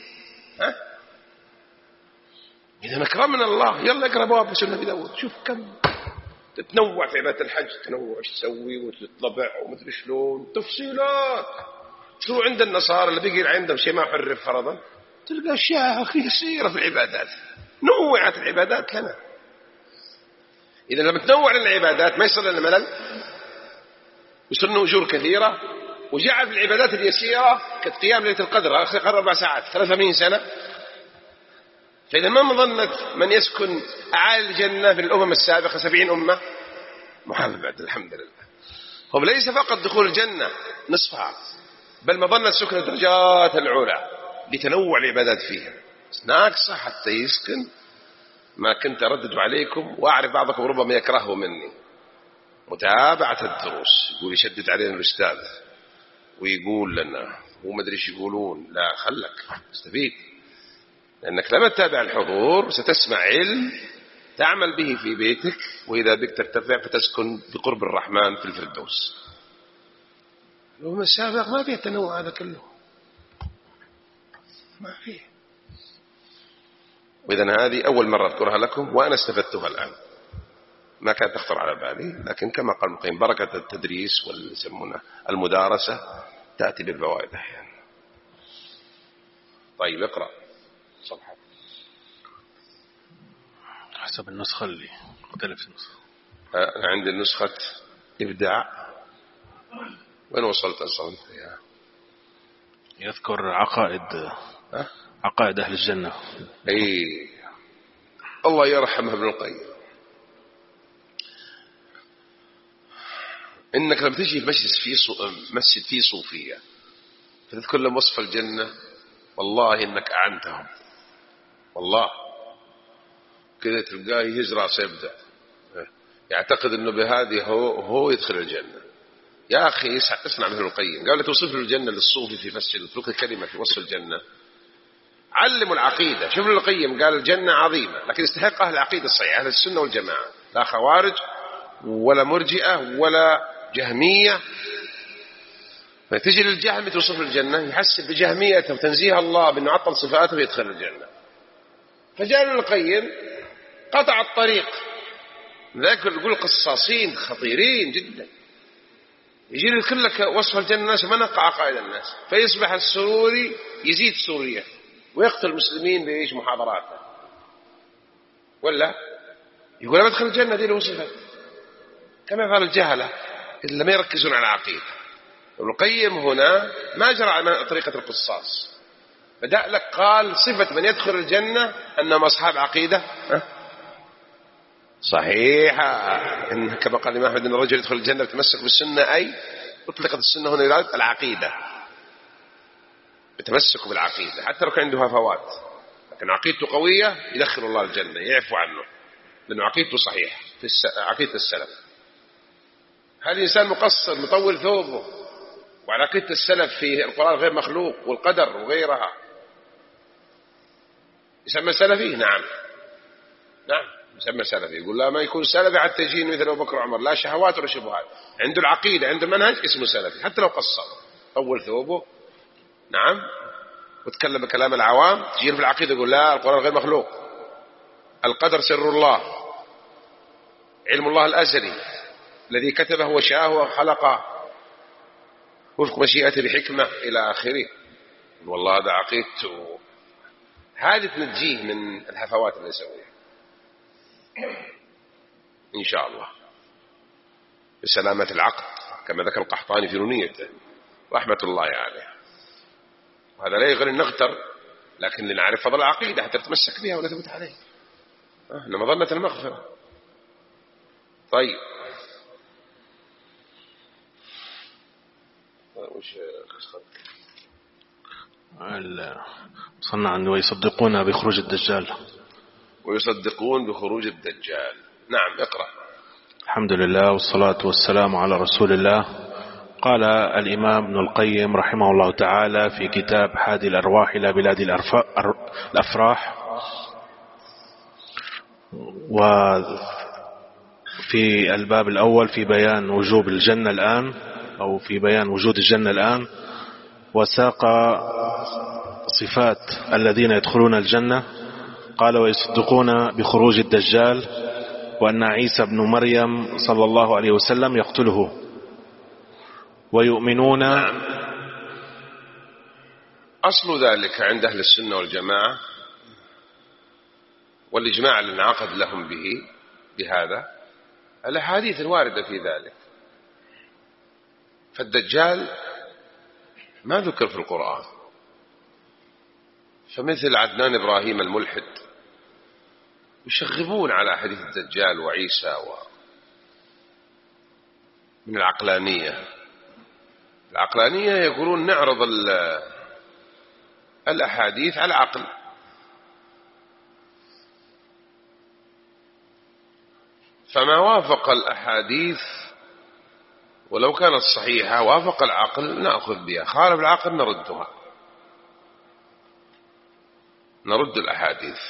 إذا أكرمنا الله يلا اقرأ أبواب سنة أبي داود، شوف كم تتنوع في عبادة الحج، تنوع ايش تسوي وتطبع ومدري شلون، تفصيلات. شو عند النصارى اللي بيقي عندهم شيء ما حرف فرضا، تلقى أشياء أخي يسيرة في العبادات، نوعت العبادات لنا. إذا لما تنوع العبادات ما يصير لنا ملل، يصير أجور كثيرة. وجعل في العبادات اليسيرة كالقيام ليلة القدر آخر 4 ساعات 83 سنة. فإذا ما مظنة من يسكن أعالي الجنة في الأمم السابقة 70 أمة محمد الحمد لله. هم ليس فقط دخول الجنة نصفها، بل مظنة سكن الدرجات العلى لتنوع العبادات فيها ناقصة حتى يسكن. ما كنت أردد عليكم وأعرف بعضكم ربما يكرهه مني متابعة الدروس، يقول يشدد علينا الأستاذ ويقول لنا وما أدري ايش يقولون. لا، خلك استفيد، لأنك لما تتابع الحضور ستسمع علم تعمل به في بيتك، وإذا بك ترتفع فتسكن بقرب الرحمن في الفردوس. الأمم السابق ما فيه التنوع هذا كله، ما فيه. وإذن هذه أول مرة أذكرها لكم وأنا استفدتها الآن، ما كانت تخطر على بالي، لكن كما قال ابن القيم بركة التدريس واللي المدارسة تأتي بالفوائد أحيانا. طيب، اقرأ صفحة حسب النسخة اللي مختلف النسخة. أنا عندي النسخة إبداع. وين وصلت أصلا؟ يذكر عقائد أهل الجنة. أي الله يرحمه ابن القيم. إنك لما تجي مسجد فيه صوفية فتذكر لهم وصف الجنة، والله إنك أعنتهم. والله كذا تلقاه يهز راسه يبدأ يعتقد إنه بهذه هو يدخل الجنة. يا أخي اسمع مثل القيم، قال توصف له الجنة للصوفي في مسجد، اترك الكلمة في وصف الجنة، علموا العقيدة. شوف القيم قال الجنة عظيمة لكن استحق أهل العقيدة الصحيحة، أهل السنة والجماعة، لا خوارج ولا مرجئة ولا جهمية. فتجي للجهم توصف الجنة يحسب بجهميته وتنزيه الله بأنه عطل صفاته ويدخل الجنة. فجاء القيم قطع الطريق. ذاك يقول قصاصين خطيرين جدا، يجي لك وصف الجنة الناس ما نقع عقائد الناس، فيصبح السروري يزيد سوريا ويقتل المسلمين بإيش محاضراته، ولا يقول أنا بدخل الجنة دي وصفت كما يفعل الجهلة اللي ما يركزون على العقيدة. ابن القيم هنا ما جرى على طريقة القصاص، بدأ لك قال صفة من يدخل الجنة أنهم أصحاب عقيدة صحيحة، إن كما قال الإمام أحمد أن الرجل يدخل الجنة بتمسك بالسنة، أي أطلقت السنة هنا يراد العقيدة، بتمسك بالعقيدة حتى لو كان عنده هفوات، لكن عقيدته قوية يدخل الله الجنة يعفو عنه لأنه عقيدته صحيح في عقيدة السلف. هل الإنسان مقصر مطول ثوبه وعلى عقيدة السلف في القرآن غير مخلوق والقدر وغيرها يسمى سلفي؟ نعم يسمى سلفي. يقول لا ما يكون سلفي حتى يجين مثل أبو بكر وعمر، لا شهوات ولا شبهات، عنده العقيدة عنده المنهج، اسمه سلفي حتى لو قصر طول ثوبه. نعم. وتكلم بكلام العوام، تجين في العقيدة يقول لا القرآن غير مخلوق، القدر سر الله، علم الله الأزلي الذي كتبه وشاءه وخلقه وفق مشيئته بحكمة إلى آخره. والله هذا عقيدته، هذه تنجيه من الهفوات اللي يسويها إن شاء الله بسلامة العقد كما ذكر القحطاني في نونيته رحمة الله عليه. وهذا لا يغني نغتر، لكن لنعرف فضل العقيدة حتى تتمسك بها ولا تموت عليه، مظنة المغفرة. طيب صنع أنه ويصدقون بخروج الدجال. ويصدقون بخروج الدجال. نعم اقرأ. الحمد لله والصلاة والسلام على رسول الله. قال الإمام ابن القيم رحمه الله تعالى في كتاب حادي الأرواح إلى بلاد الأفراح، وفي الباب الأول في بيان وجوب الجنة الآن أو في بيان وجود الجنة الآن، وساق صفات الذين يدخلون الجنة. قال ويصدقون بخروج الدجال وأن عيسى بن مريم صلى الله عليه وسلم يقتله، ويؤمنون. أصل ذلك عند أهل السنة والجماعة والإجماع اللي انعقد لهم بهذا الأحاديث الواردة في ذلك. فالدجال ما ذكر في القرآن، فمثل عدنان إبراهيم الملحد يشغبون على حديث الدجال وعيسى من العقلانية يقولون نعرض الأحاديث على العقل، فما وافق الأحاديث ولو كانت صحيحة وافق العقل نأخذ بها، خالف العقل نردها، نرد الأحاديث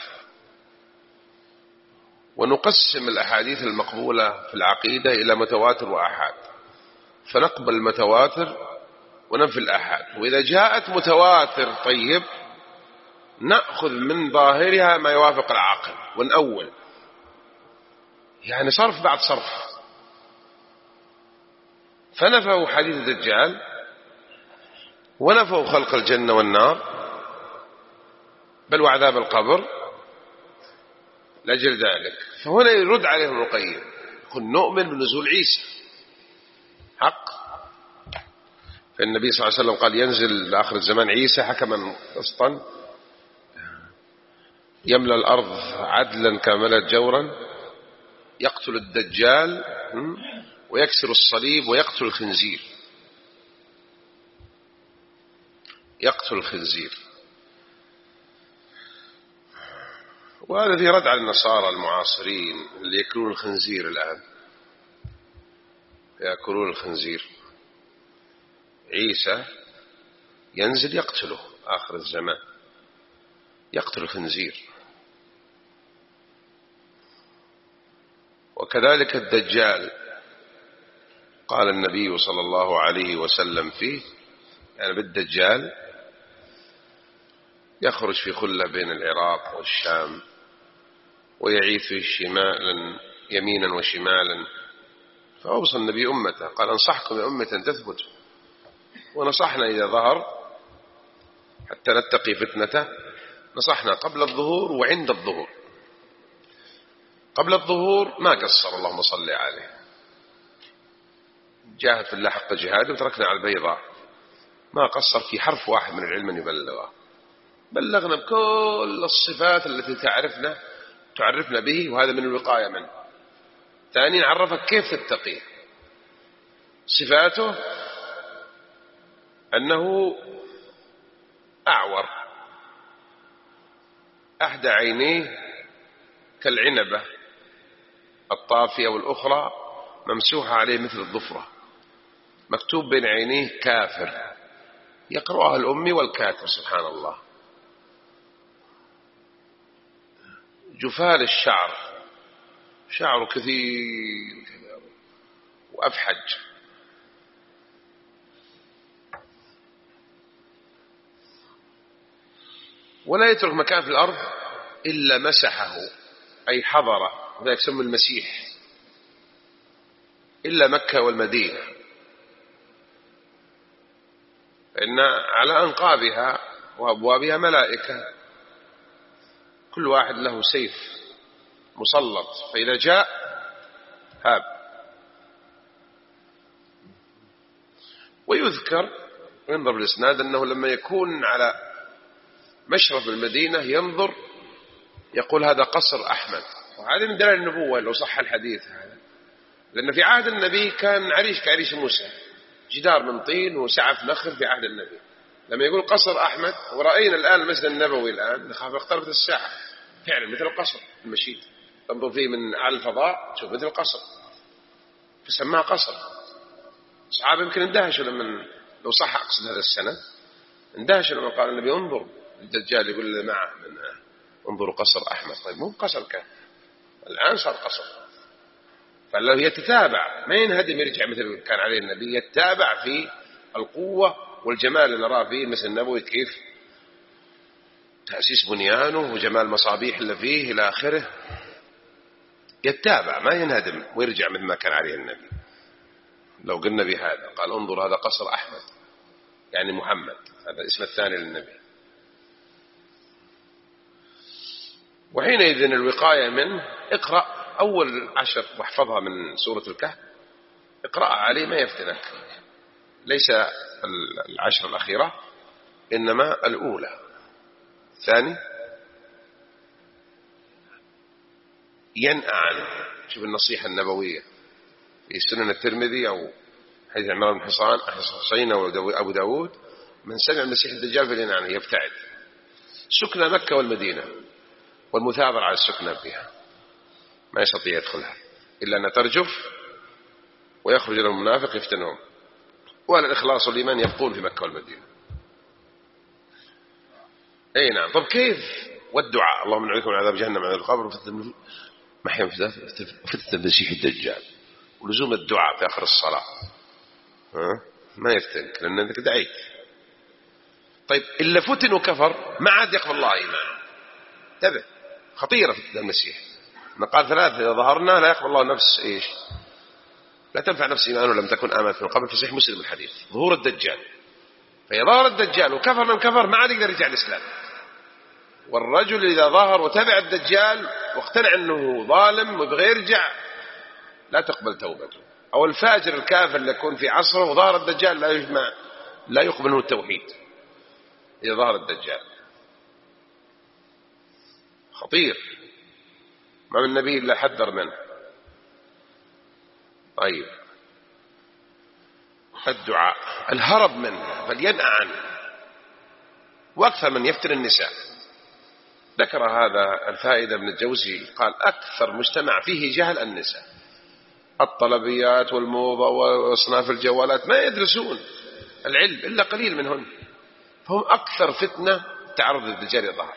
ونقسم الأحاديث المقبولة في العقيدة إلى متواتر وأحاد، فنقبل المتواتر وننفي الأحاد. وإذا جاءت متواتر طيب نأخذ من ظاهرها ما يوافق العقل ونأول، يعني صرف بعد صرف. فنفوا حديث الدجال ونفوا خلق الجنة والنار بل وعذاب القبر لأجل ذلك. فهنا يرد عليهم ابن القيم يقول نؤمن بنزول عيسى حق، فالنبي صلى الله عليه وسلم قال ينزل لآخر الزمان عيسى حكما قسطا يملأ الأرض عدلا كملت جورا، يقتل الدجال ويكسر الصليب ويقتل الخنزير، يقتل الخنزير. وهذا في رد على النصارى المعاصرين اللي يأكلون الخنزير الآن، يأكلون الخنزير. عيسى ينزل يقتله آخر الزمان، يقتل الخنزير. وكذلك الدجال قال النبي صلى الله عليه وسلم فيه، يعني بالدجال يخرج في خلة بين العراق والشام ويعيث شمالا يمينا وشمالا. فأوصى النبي أمته قال أنصحكم يا أمة تثبت، ونصحنا إذا ظهر حتى نتقي فتنته، نصحنا قبل الظهور وعند الظهور. قبل الظهور ما قصر اللهم صل عليه، جاهد في الله حق جهاده وتركنا على البيضاء، ما قصر في حرف واحد من العلم أن يبلغه، بلغنا بكل الصفات التي تعرفنا به، وهذا من الوقاية منه. ثانيا عرفك كيف تتقيه. صفاته أنه أعور، أحدى عينيه كالعنبة الطافية والأخرى ممسوحة عليه مثل الضفرة، مكتوب بين عينيه كافر، يقرأها الأمي والكاتب سبحان الله. جفال الشعر، شعره كثير وأفحج، ولا يترك مكان في الأرض إلا مسحه، أي حضره، وذلك يسمى المسيح، إلا مكة والمدينة، فإن على أنقابها وأبوابها ملائكة، كل واحد له سيف مسلط، فإذا جاء هاب. ويذكر وينظر بالإسناد أنه لما يكون على مشرف المدينة ينظر يقول هذا قصر أحمد، وهذا من دلائل النبوة لو صح الحديث هذا، لأن في عهد النبي كان عريش كعريش موسى، جدار من طين وسعف نخل في عهد النبي. لما يقول قصر أحمد، ورأينا الآن المسجد النبوي الآن نخاف اقتربت الساعة، فعلا مثل القصر المشيد، تنظر فيه من أعلى الفضاء تشوف مثل القصر، فسماه قصر. صحابة يمكن اندهشوا لما لو صح أقصد هذا السنة، اندهشوا لما قال النبي انظر الدجال يقول له معه من انظروا قصر أحمد. طيب مو قصر كان، الآن صار قصر، فلو يتتابع ما ينهدم يرجع مثل كان عليه النبي، يتابع في القوة والجمال اللي نراه فيه المسجد النبوي، كيف تأسيس بنيانه وجمال مصابيح اللي فيه إلى آخره، يتابع ما ينهدم ويرجع مثل ما كان عليه النبي. لو قلنا بهذا قال انظر هذا قصر أحمد، يعني محمد، هذا الاسم الثاني للنبي. وحينئذ الوقاية منه، اقرأ أول 10 واحفظها من سورة الكهف، اقرأها عليه ما يفتنك، ليس 10 الأخيرة إنما الأولى. ثاني ينأى عنه، شوف النصيحة النبوية في سنن الترمذي أو حديث عمران بن حصين أبو داود، من سمع المسيح الدجال فلينأى عنه، يبتعد. سكن مكة والمدينة والمثابرة على السكنة فيها، ما يستطيع يدخلها إلا أن ترجف ويخرج لهم المنافق يفتنهم، ولا الإخلاص والإيمان يبقون في مكة والمدينة. أي نعم. طب كيف؟ والدعاء اللهم نعوذ من عذاب جهنم وعذاب القبر وفتنة المسيح الدجال، ولزوم الدعاء في آخر الصلاة ما يفتنك لأن أنك دعيت. طيب إلا فتن وكفر ما عاد يقبل الله إيمان، انتبه، خطيرة فتنة المسيح. ما قال 3 إذا ظهرنا لا يقبل الله نفس إيش، لا تنفع نفس إيمان ولم تكن آمنت من قبل، في صحيح مسلم الحديث ظهور الدجال. فإذا ظهر الدجال وكفر من كفر ما عاد يقدر يرجع الإسلام. والرجل إذا ظهر وتبع الدجال واقتنع أنه ظالم ويبغى يرجع لا تقبل توبته. أو الفاجر الكافر اللي يكون في عصره وظهر الدجال لا يقبل منه التوحيد إذا ظهر الدجال، خطير، ما من نبي إلا حذر منه. طيب الدعاء، الهرب منه فلينأى عنه، وأكثر من يفتن النساء. ذكر هذا الفائدة ابن الجوزي، قال أكثر مجتمع فيه جهل النساء، الطلبيات والموضة وأصناف الجوالات ما يدرسون العلم إلا قليل منهن، فهم أكثر فتنة تعرض للدجال الظهر.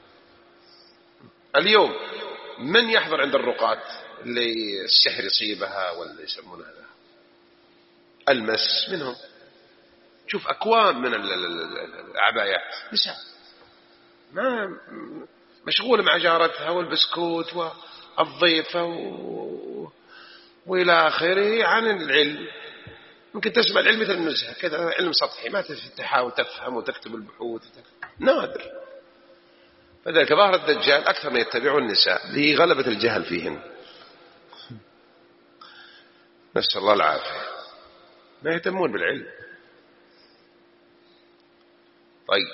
اليوم من يحضر عند الرقاة اللي السحر يصيبها ولا يسمون هذا المس منهم، شوف أكوام من العبايات نساء ما مشغولة مع جارتها والبسكوت والضيفة وإلى آخره عن العلم. ممكن تسمع العلم مثل النزهة كذا، علم سطحي، ما تحاول تفهم وتكتب البحوث، نادر. فذلك ظهر الدجال أكثر من يتبعه النساء لغلبة الجهل فيهن، نسأل الله العافية. ما يهتمون بالعلم. طيب،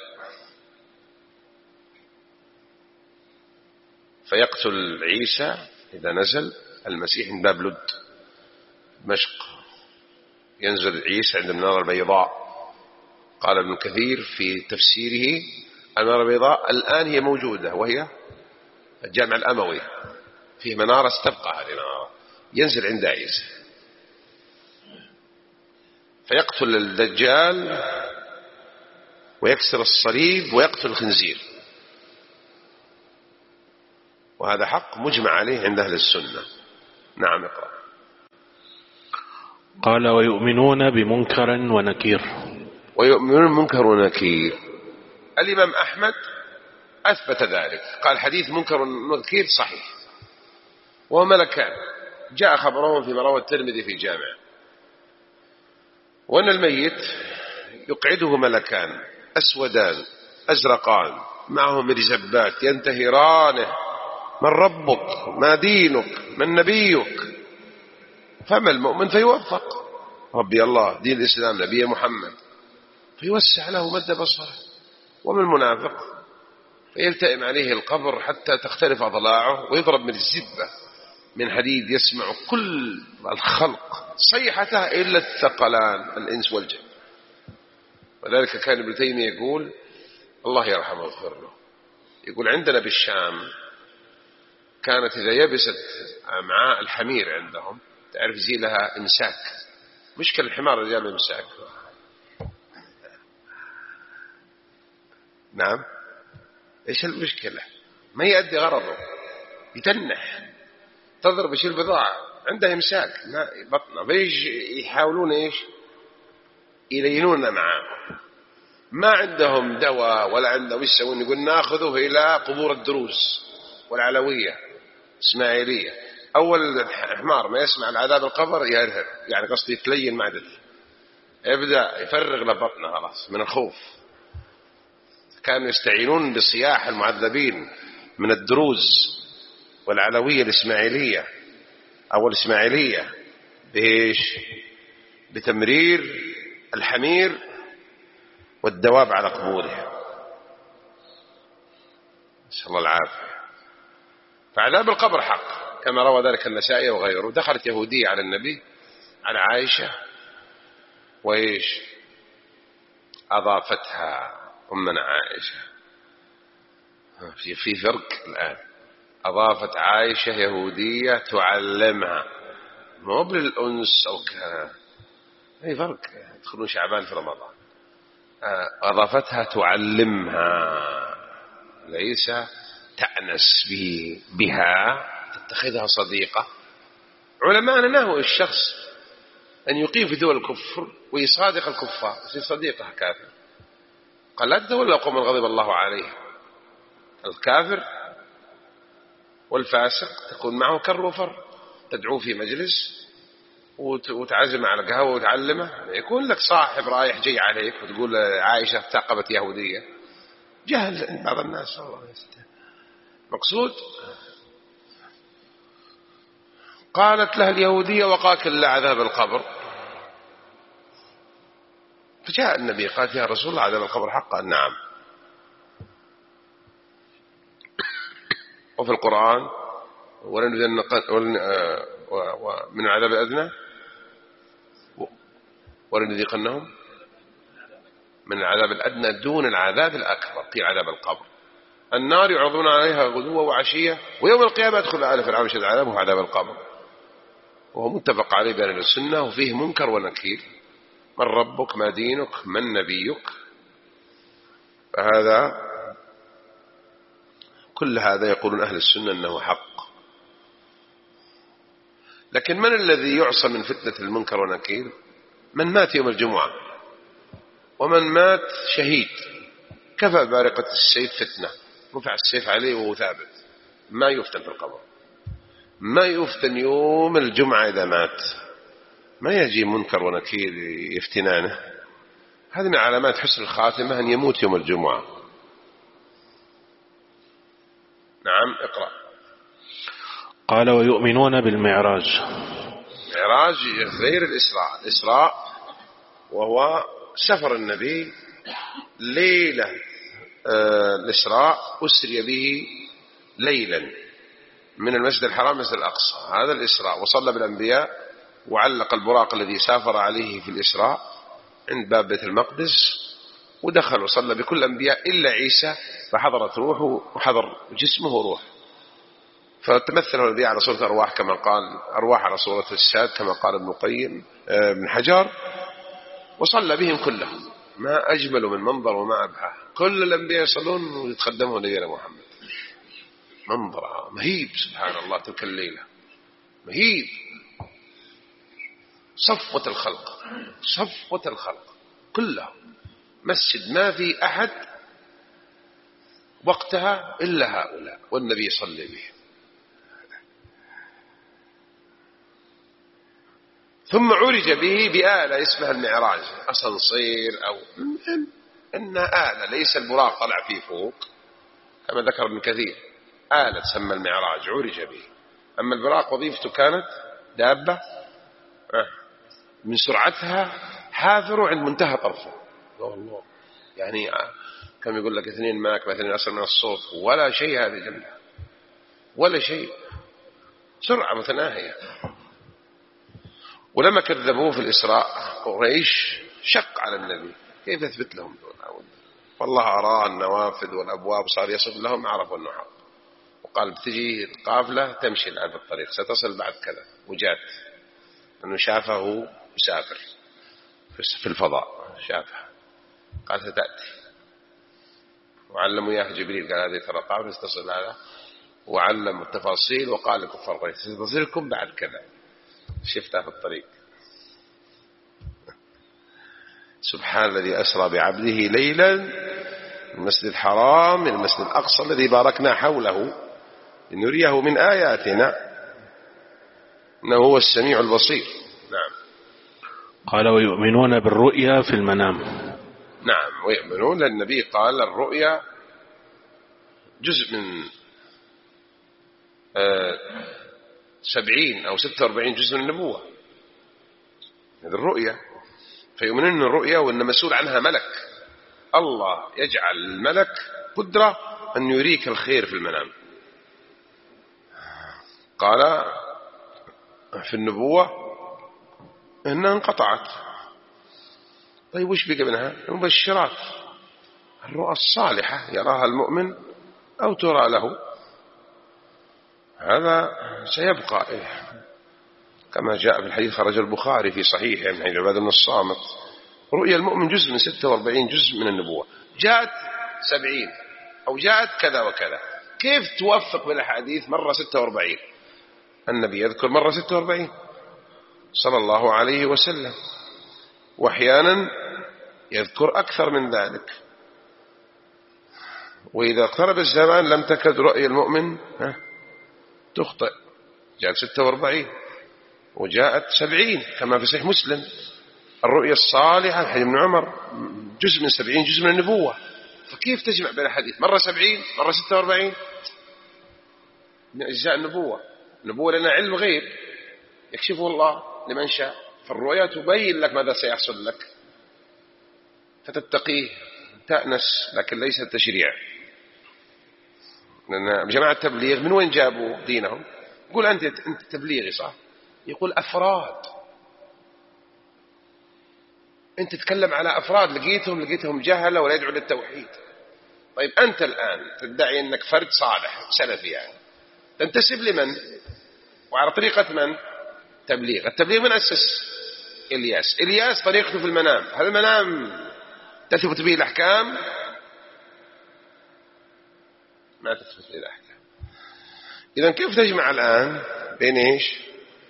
فيقتل عيسى إذا نزل المسيح من باب لد دمشق، ينزل عيسى عند المنارة البيضاء. قال ابن كثير في تفسيره المنارة البيضاء الآن هي موجودة، وهي الجامع الأموي، فيه منارة استبقى هذه المنارة، ينزل عند عيسى فيقتل الدجال ويكسر الصليب ويقتل الخنزير، وهذا حق مجمع عليه عند أهل السنة. نعم اقرأ. قال ويؤمنون بمنكر ونكير. ويؤمنون منكر ونكير. الإمام أحمد أثبت ذلك، قال حديث منكر ونكير صحيح، وملكان جاء خبرهم فيما روى الترمذي في جامع، وأن الميت يقعده ملكان أسودان أزرقان معهم مرزبات ينتهرانه: من ربك؟ ما دينك؟ من نبيك؟ فما المؤمن فيوفق: ربي الله، دين الإسلام، نبي محمد، فيوسع له مد بصره. ومن المنافق فيلتئم عليه القبر حتى تختلف أضلاعه ويضرب من الزبة من حديد يسمع كل الخلق صيحته إلا الثقلان الإنس والجن. وذلك كان ابن تيمية يقول الله يرحمه ويغفر له، يقول عندنا بالشام كانت إذا يبست أمعاء الحمير عندهم، تعرف زي لها إمساك، مشكلة الحمار رجال إمساك. نعم، إيش المشكلة؟ ما يؤدي غرضه، يتنح، تضرب يشيل بضاعة، عنده إمساك ما بطنه، فيش يحاولون إيش يلينون معاه، ما عندهم دواء ولا عندهم يسوون، يقول ناخذه إلى قبور الدروز والعلوية إسماعيلية. أول حمار ما يسمع العذاب القبر يهرهر، يعني قصدي يتلين معدل، يبدأ يفرغ لبطنه خلاص من الخوف. كانوا يستعينون بصياح المعذبين من الدروز والعلوية الإسماعيلية أو الإسماعيلية بإيش؟ بتمرير الحمير والدواب على قبوره، نسأل الله العافية. فعذاب القبر حق كما روى ذلك النسائي وغيره. دخلت يهودية على النبي على عائشة وإيش أضافتها أمنا عائشة، في فرق الآن، أضافت عائشة يهودية تعلمها، مو بالأنس أو كذا، في فرق، يدخلون شعبان في رمضان. أضافتها تعلمها، ليس تأنس بها تتخذها صديقة. علماءنا نهوا الشخص أن يقيم في دول الكفر ويصادق الكفار، يصير صديقه كافر. قال لا تتولوا قوما غضب الله عليه، الكافر والفاسق تكون معه كر وفر، تدعوه في مجلس وتعزم على قهوة وتعلمه، يكون لك صاحب رايح جاي عليك وتقول عائشة ثاقبت يهودية، جهل بعض الناس. مقصود قالت له اليهودية وقاك الله عذاب القبر، فجاء النبي قال يا رسول الله عذاب القبر حق؟ قال نعم. وفي القرآن ومن العذاب الأدنى ولنذيقنهم من العذاب الأدنى دون العذاب الأكبر، قيل عذاب القبر. النار يعرضون عليها غدوة وعشية ويوم القيامة يدخل آل فرعون شد العذاب وعذاب القبر، وهو متفق عليه بين أهل السنة، وفيه منكر ونكير: من ربك؟ ما دينك؟ من نبيك؟ فهذا كل هذا يقولون أهل السنة أنه حق. لكن من الذي يعصى من فتنة المنكر ونكير؟ من مات يوم الجمعة، ومن مات شهيد، كفى بارقة السيف فتنة، رفع السيف عليه وهو ثابت، ما يفتن في القبر، ما يفتن يوم الجمعة إذا مات، ما يجي منكر ونكير يفتنانه. هذه من علامات حسن الخاتمة أن يموت يوم الجمعة. نعم اقرأ. قال ويؤمنون بالمعراج. المعراج غير الإسراء. الإسراء وهو سفر النبي ليلة الإسراء، أسري به ليلا من المسجد الحرام المسجد الأقصى، هذا الإسراء، وصلى بالأنبياء وعلق البراق الذي سافر عليه في الإسراء عند باب بيت المقدس، ودخل وصلى بكل الأنبياء إلا عيسى، فحضرت روحه وحضر جسمه روح، فتمثل النبي على صورة أرواح كما قال، أرواح على صورة الساد كما قال ابن القيم بن حجر، وصلى بهم كلهم. ما أجمل من منظر وما أبهى، كل الأنبياء يصلون ويتقدمه نبينا محمد، منظر مهيب سبحان الله. تلك الليلة مهيب، صفوة الخلق، صفوة الخلق كلها، مسجد ما في أحد وقتها إلا هؤلاء، والنبي صلى به. ثم عرج به بآلة اسمها المعراج، أسانسير أو إنها آلة، ليس البراق طلع فيه فوق كما ذكر ابن كثير، آلة تسمى المعراج عرج به. أما البراق وظيفته كانت دابة من سرعتها حافر عند منتهى طرفه، والله يعني كم يقول لك 2 ماك مثلا أسرع من الصوت، ولا شيء هذه جملة ولا شيء، سرعة متناهية. ولما كذبوه في الإسراء قريش شق على النبي، كيف يثبت لهم دون؟ والله أراه النوافذ والأبواب صار يصف لهم، عرفوا أنه حق، وقال بتجي القافلة تمشي الآن في الطريق ستصل بعد كذا، وجات أنه شافه يسافر في الفضاء، شافه قال ستأتي، وعلموا إياه جبريل قال هذه ترى قافلة ستصل هذا، وعلم التفاصيل وقال لكفار قريش ستصلكم بعد كذا، شفتها في الطريق. سبحان الذي أسرى بعبده ليلا من المسجد الحرام من المسجد الأقصى الذي باركنا حوله لنريه من آياتنا إنه هو السميع البصير. نعم. قال ويؤمنون بالرؤيا في المنام. نعم، ويؤمنون، لأن النبي قال الرؤيا جزء من 70 أو 46 جزء من النبوة، هذه الرؤيا، فيؤمنون أن الرؤيا وأن مسؤول عنها ملك، الله يجعل الملك قدرة أن يريك الخير في المنام. قال في النبوة إنها انقطعت. طيب وش بقى منها؟ المبشرات، الرؤى الصالحة يراها المؤمن أو ترى له، هذا سيبقى كما جاء في الحديث خرج البخاري في صحيحه من حديث عبادة بن الصامت، رؤيا المؤمن جزء من 46 جزء من النبوة، جاءت 70 أو جاءت كذا وكذا، كيف توفق بالأحاديث مرة 46؟ النبي يذكر مرة 46 صلى الله عليه وسلم، وأحيانا يذكر أكثر من ذلك. وإذا اقترب الزمان لم تكد رؤيا المؤمن تخطئ، جاءت 46 وجاءت 70 كما في صحيح مسلم، الرؤيا الصالحة حديث ابن عمر جزء من 70 جزء من النبوة، فكيف تجمع بين الحديث مرة 70 مرة 46؟ من أجزاء النبوة، النبوة لنا علم غيب يكشفه الله لمن شاء، فالرؤيا تبين لك ماذا سيحصل لك فتتقيه تأنس، لكن ليس التشريع. لأن جماعة التبليغ من وين جابوا دينهم؟ يقول أنت تبليغي صح؟ يقول أفراد، أنت تتكلم على أفراد لقيتهم جهلة ولا يدعو للتوحيد. طيب أنت الآن تدعي أنك فرد صالح سلفي، يعني تنتسب لمن وعلى طريقة من؟ تبليغ. التبليغ من أسس؟ إلياس طريقته في المنام، هذا المنام تثبت به الأحكام؟ ما تثبت به الأحكام. إذن كيف تجمع الآن بين إيش؟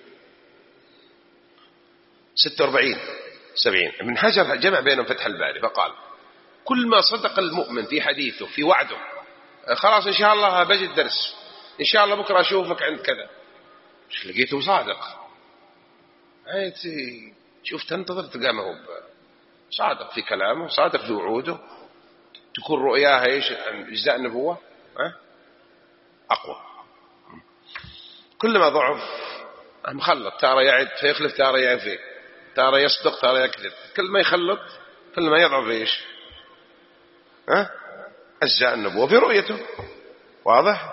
46 70؟ ابن حجر جمع بينهم فتح الباري فقال كل ما صدق المؤمن في حديثه في وعده، خلاص إن شاء الله بجي الدرس، إن شاء الله بكرة أشوفك عند كذا، مش لقيته صادق، شوف تنتظر تلقاه ما هو صادق في كلامه، صادق في وعوده، تكون رؤياها إيش؟ أجزاء النبوة أقوى. كلما ضعف مخلط، تارة يعد فيخلف، تارة يعد ترى يصدق ترى يكذب، كل ما يخلط كل ما يضعف إيش أجزاء النبوة في رؤيته. واضح؟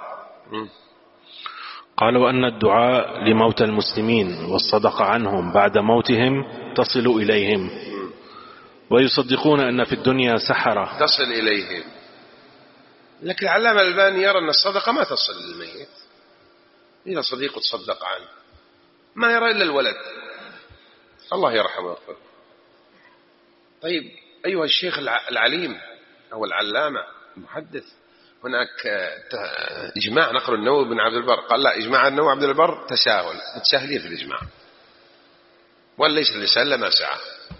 قالوا أن الدعاء لموتى المسلمين والصدقة عنهم بعد موتهم تصل إليهم، ويصدقون أن في الدنيا سحرة تصل إليهم. لكن العلامة الألباني يرى أن الصدقة ما تصل للميت. إذا صديق تصدق عنه ما يرى إلا الولد، الله يرحمه ويغفر. طيب أيها الشيخ العليم أو العلامة المحدث، هناك إجماع نقل النووي بن عبد البر، قال لا، إجماع النووي عبد البر تساهل، متساهلين في الإجماع، وليس اللسان لما سعى.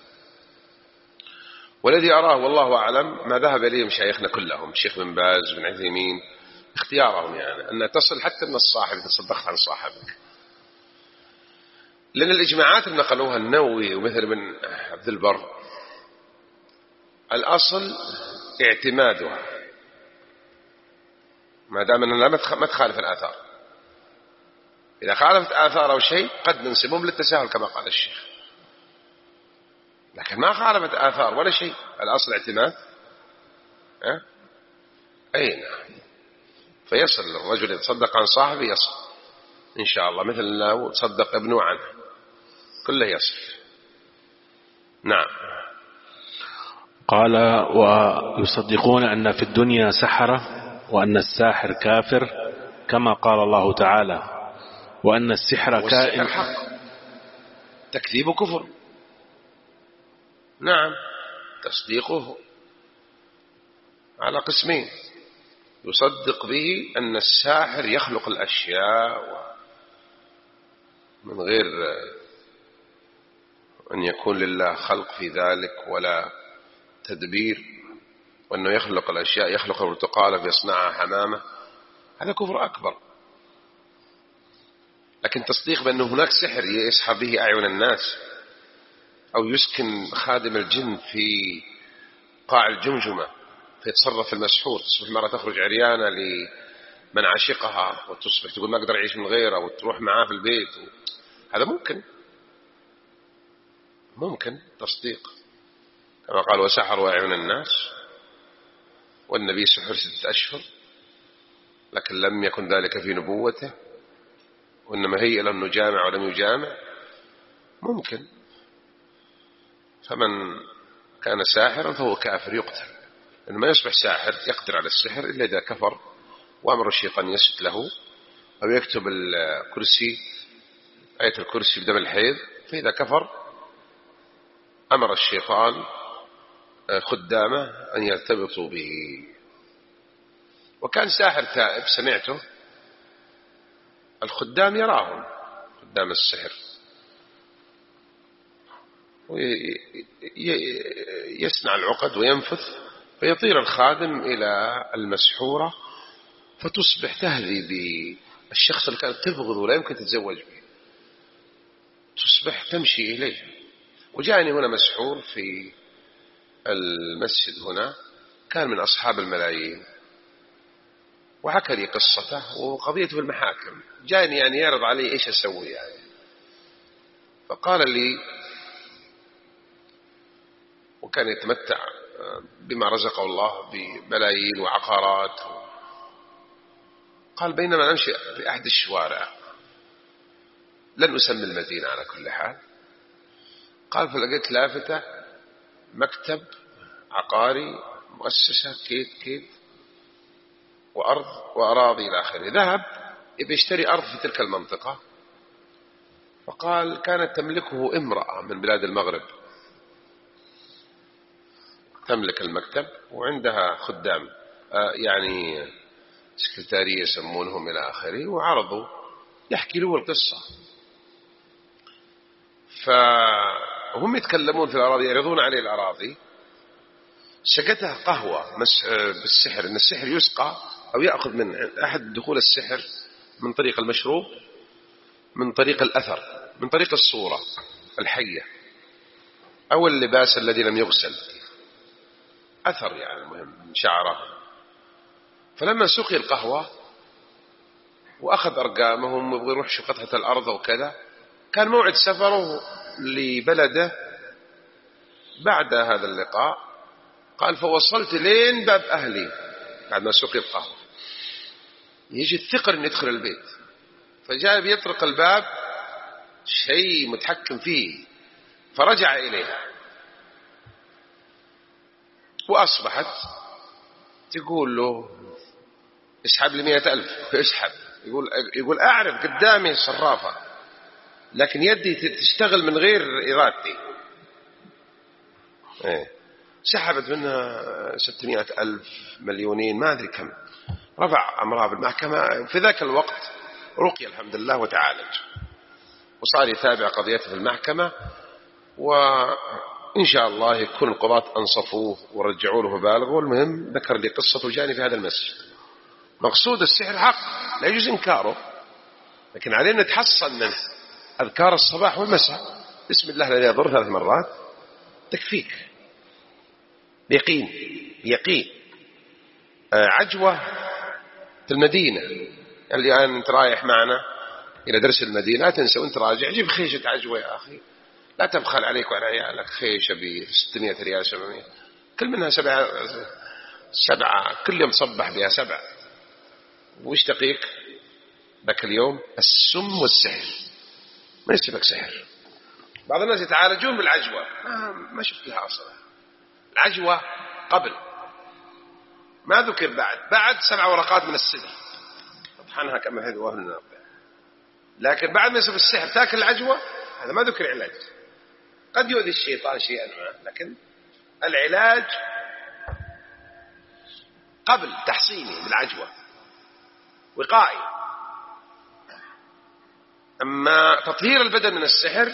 والذي أراه والله أعلم ما ذهب إليه مشايخنا كلهم، الشيخ بن باز بن عثيمين، اختيارهم يعني أن تصل حتى من الصاحب إذا صدقت عن صاحبك، لأن الإجماعات اللي نقلوها النووي ومثل بن عبد البر الأصل اعتمادها ما دام أنها ما تخالف الآثار. إذا خالفت آثار أو شيء قد ننسبهم للتساهل كما قال الشيخ، لكن ما خالفت آثار ولا شيء، الأصل اعتماد. أي نعم. فيصل الرجل يتصدق عن صاحبه يصل إن شاء الله، مثل لو تصدق ابنه عنه كله يصل. نعم. قال ويصدقون أن في الدنيا سحرة وأن الساحر كافر كما قال الله تعالى وأن السحر كائن. حق، تكذيب كفر. نعم. تصديقه على قسمين، يصدق به أن الساحر يخلق الأشياء من غير أن يكون لله خلق في ذلك ولا تدبير، وأنه يخلق الأشياء، يخلق البرتقالة فيصنعها حمامة، هذا كفر أكبر. لكن تصديق بأن هناك سحر يسحر به أعين الناس، أو يسكن خادم الجن في قاع الجمجمة فيتصرف المسحور، تصبح المرأة تخرج عريانة لمن عشقها وتصبح تقول ما أقدر أعيش من غيره وتروح معاه في البيت هذا ممكن تصديق، كما قال وسحروا أعين الناس، والنبي سحر 6 أشهر لكن لم يكن ذلك في نبوته، وإنما هي لم نجامع ولم يجامع، ممكن. فمن كان ساحرا فهو كافر يقتل، لأنه ما يصبح ساحر يقدر على السحر إلا إذا كفر وأمر الشيطان يسجد له أو يكتب الكرسي آية الكرسي بدم الحيض، فإذا كفر أمر الشيطان خدامه أن يرتبطوا به. وكان ساحر تائب سمعته الخدام يراهم، خدام السحر، يصنع العقد وينفث فيطير الخادم إلى المسحورة فتصبح تهذي بالشخص اللي كانت تبغض ولا يمكن تتزوج به، تصبح تمشي إليه. وجاءني هنا مسحور في المسجد هنا، كان من أصحاب الملايين، وحكى لي قصته وقضيته في المحاكم، جاءني يعني يعرض علي إيش أسوي يعني. فقال لي، وكان يتمتع بما رزقه الله بملايين وعقارات، قال بينما نمشي في أحد الشوارع لن أسمي المدينة على كل حال، قال فلقيت لافتة مكتب عقاري مؤسسة كيت وأرض وأراضي إلى آخره، ذهب يبي يشتري أرض في تلك المنطقة، فقال كانت تملكه امرأة من بلاد المغرب تملك المكتب وعندها خدام يعني سكرتارية يسمونهم إلى آخره، وعرضوا يحكي له القصة. فهم يتكلمون في الأراضي، يعرضون عليه الأراضي، سقتها قهوة بالسحر، إن السحر يسقى أو يأخذ من أحد دخول السحر من طريق المشروب، من طريق الأثر، من طريق الصورة الحية أو اللباس الذي لم يغسل، أثر يعني المهم من شعره. فلما سقي القهوة وأخذ أرقامهم ويبغى يروح شو قطعة الأرض وكذا، كان موعد سفره لبلده بعد هذا اللقاء، قال فوصلت لين باب أهلي بعد ما سقي القهوة، يجي الثقل أن يدخل البيت، فجاء بيطرق الباب شيء متحكم فيه، فرجع إليه وأصبحت تقول له اسحب لي 100,000، اسحب. يقول أعرف قدامي الصرافة لكن يدي تشتغل من غير إرادتي. سحبت منها 600,000 مليونين ما أدري كم، رفع أمرها بالمحكمة. في ذاك الوقت رقي الحمد لله وتعالج، وصار يتابع قضيته في المحكمة، وإن شاء الله يكون القضاة أنصفوه ورجعوا له مبالغ. والمهم ذكر لي قصته جاني في هذا المسجد. مقصود السحر حق لا يجوز إنكاره، لكن علينا نتحصن منه. أذكار الصباح والمساء بسم الله الذي يضر 3 مرات تكفيك بيقين. عجوة في المدينة، اللي أنت رايح معنا إلى درس المدينة لا تنسى وانت راجع جيب خيشة عجوة يا أخي، لا تبخل عليك وعلى عيالك. خيشة ب 600 ريال 700، كل منها 7 كل يوم تصبح بها 7. وش تقيك ذاك اليوم؟ السم والسحر. ما يسبك سحر. بعض الناس يتعالجون بالعجوة، ما شفت لها أصلا. العجوة قبل ما ذكر، بعد 7 ورقات من السدر طحنها كما هذا وهن النار. لكن بعد ما يصير السحر تاكل العجوة، هذا ما ذكر علاج. قد يؤذي الشيطان شيئا ما، لكن العلاج قبل تحصيني بالعجوة وقائي. أما تطهير البدن من السحر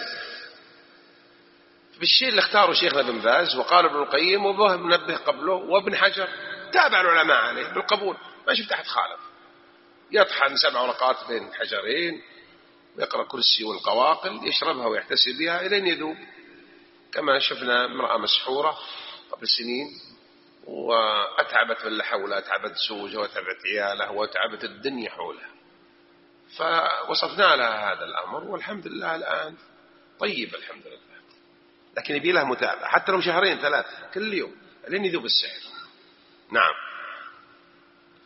بالشيء اللي اختاره شيخنا ابن باز وقال ابن القيم وابن منبه قبله وابن حجر، تابع العلماء عليه بالقبول، ما شفت أحد خالف. يطحن 7 ورقات بين حجرين ويقرأ كرسي والقواقل، يشربها ويحتسب بها إلين يذوب. كما شفنا امرأة مسحورة قبل سنين وأتعبت من حولها، أتعبت زوجها وأتعبت عيالها وأتعبت الدنيا حولها، فوصفنا لها هذا الأمر والحمد لله الآن طيب الحمد لله. لكن يبي لها متابعة حتى لو 2 3 كل يوم لين يذوب السحر. نعم.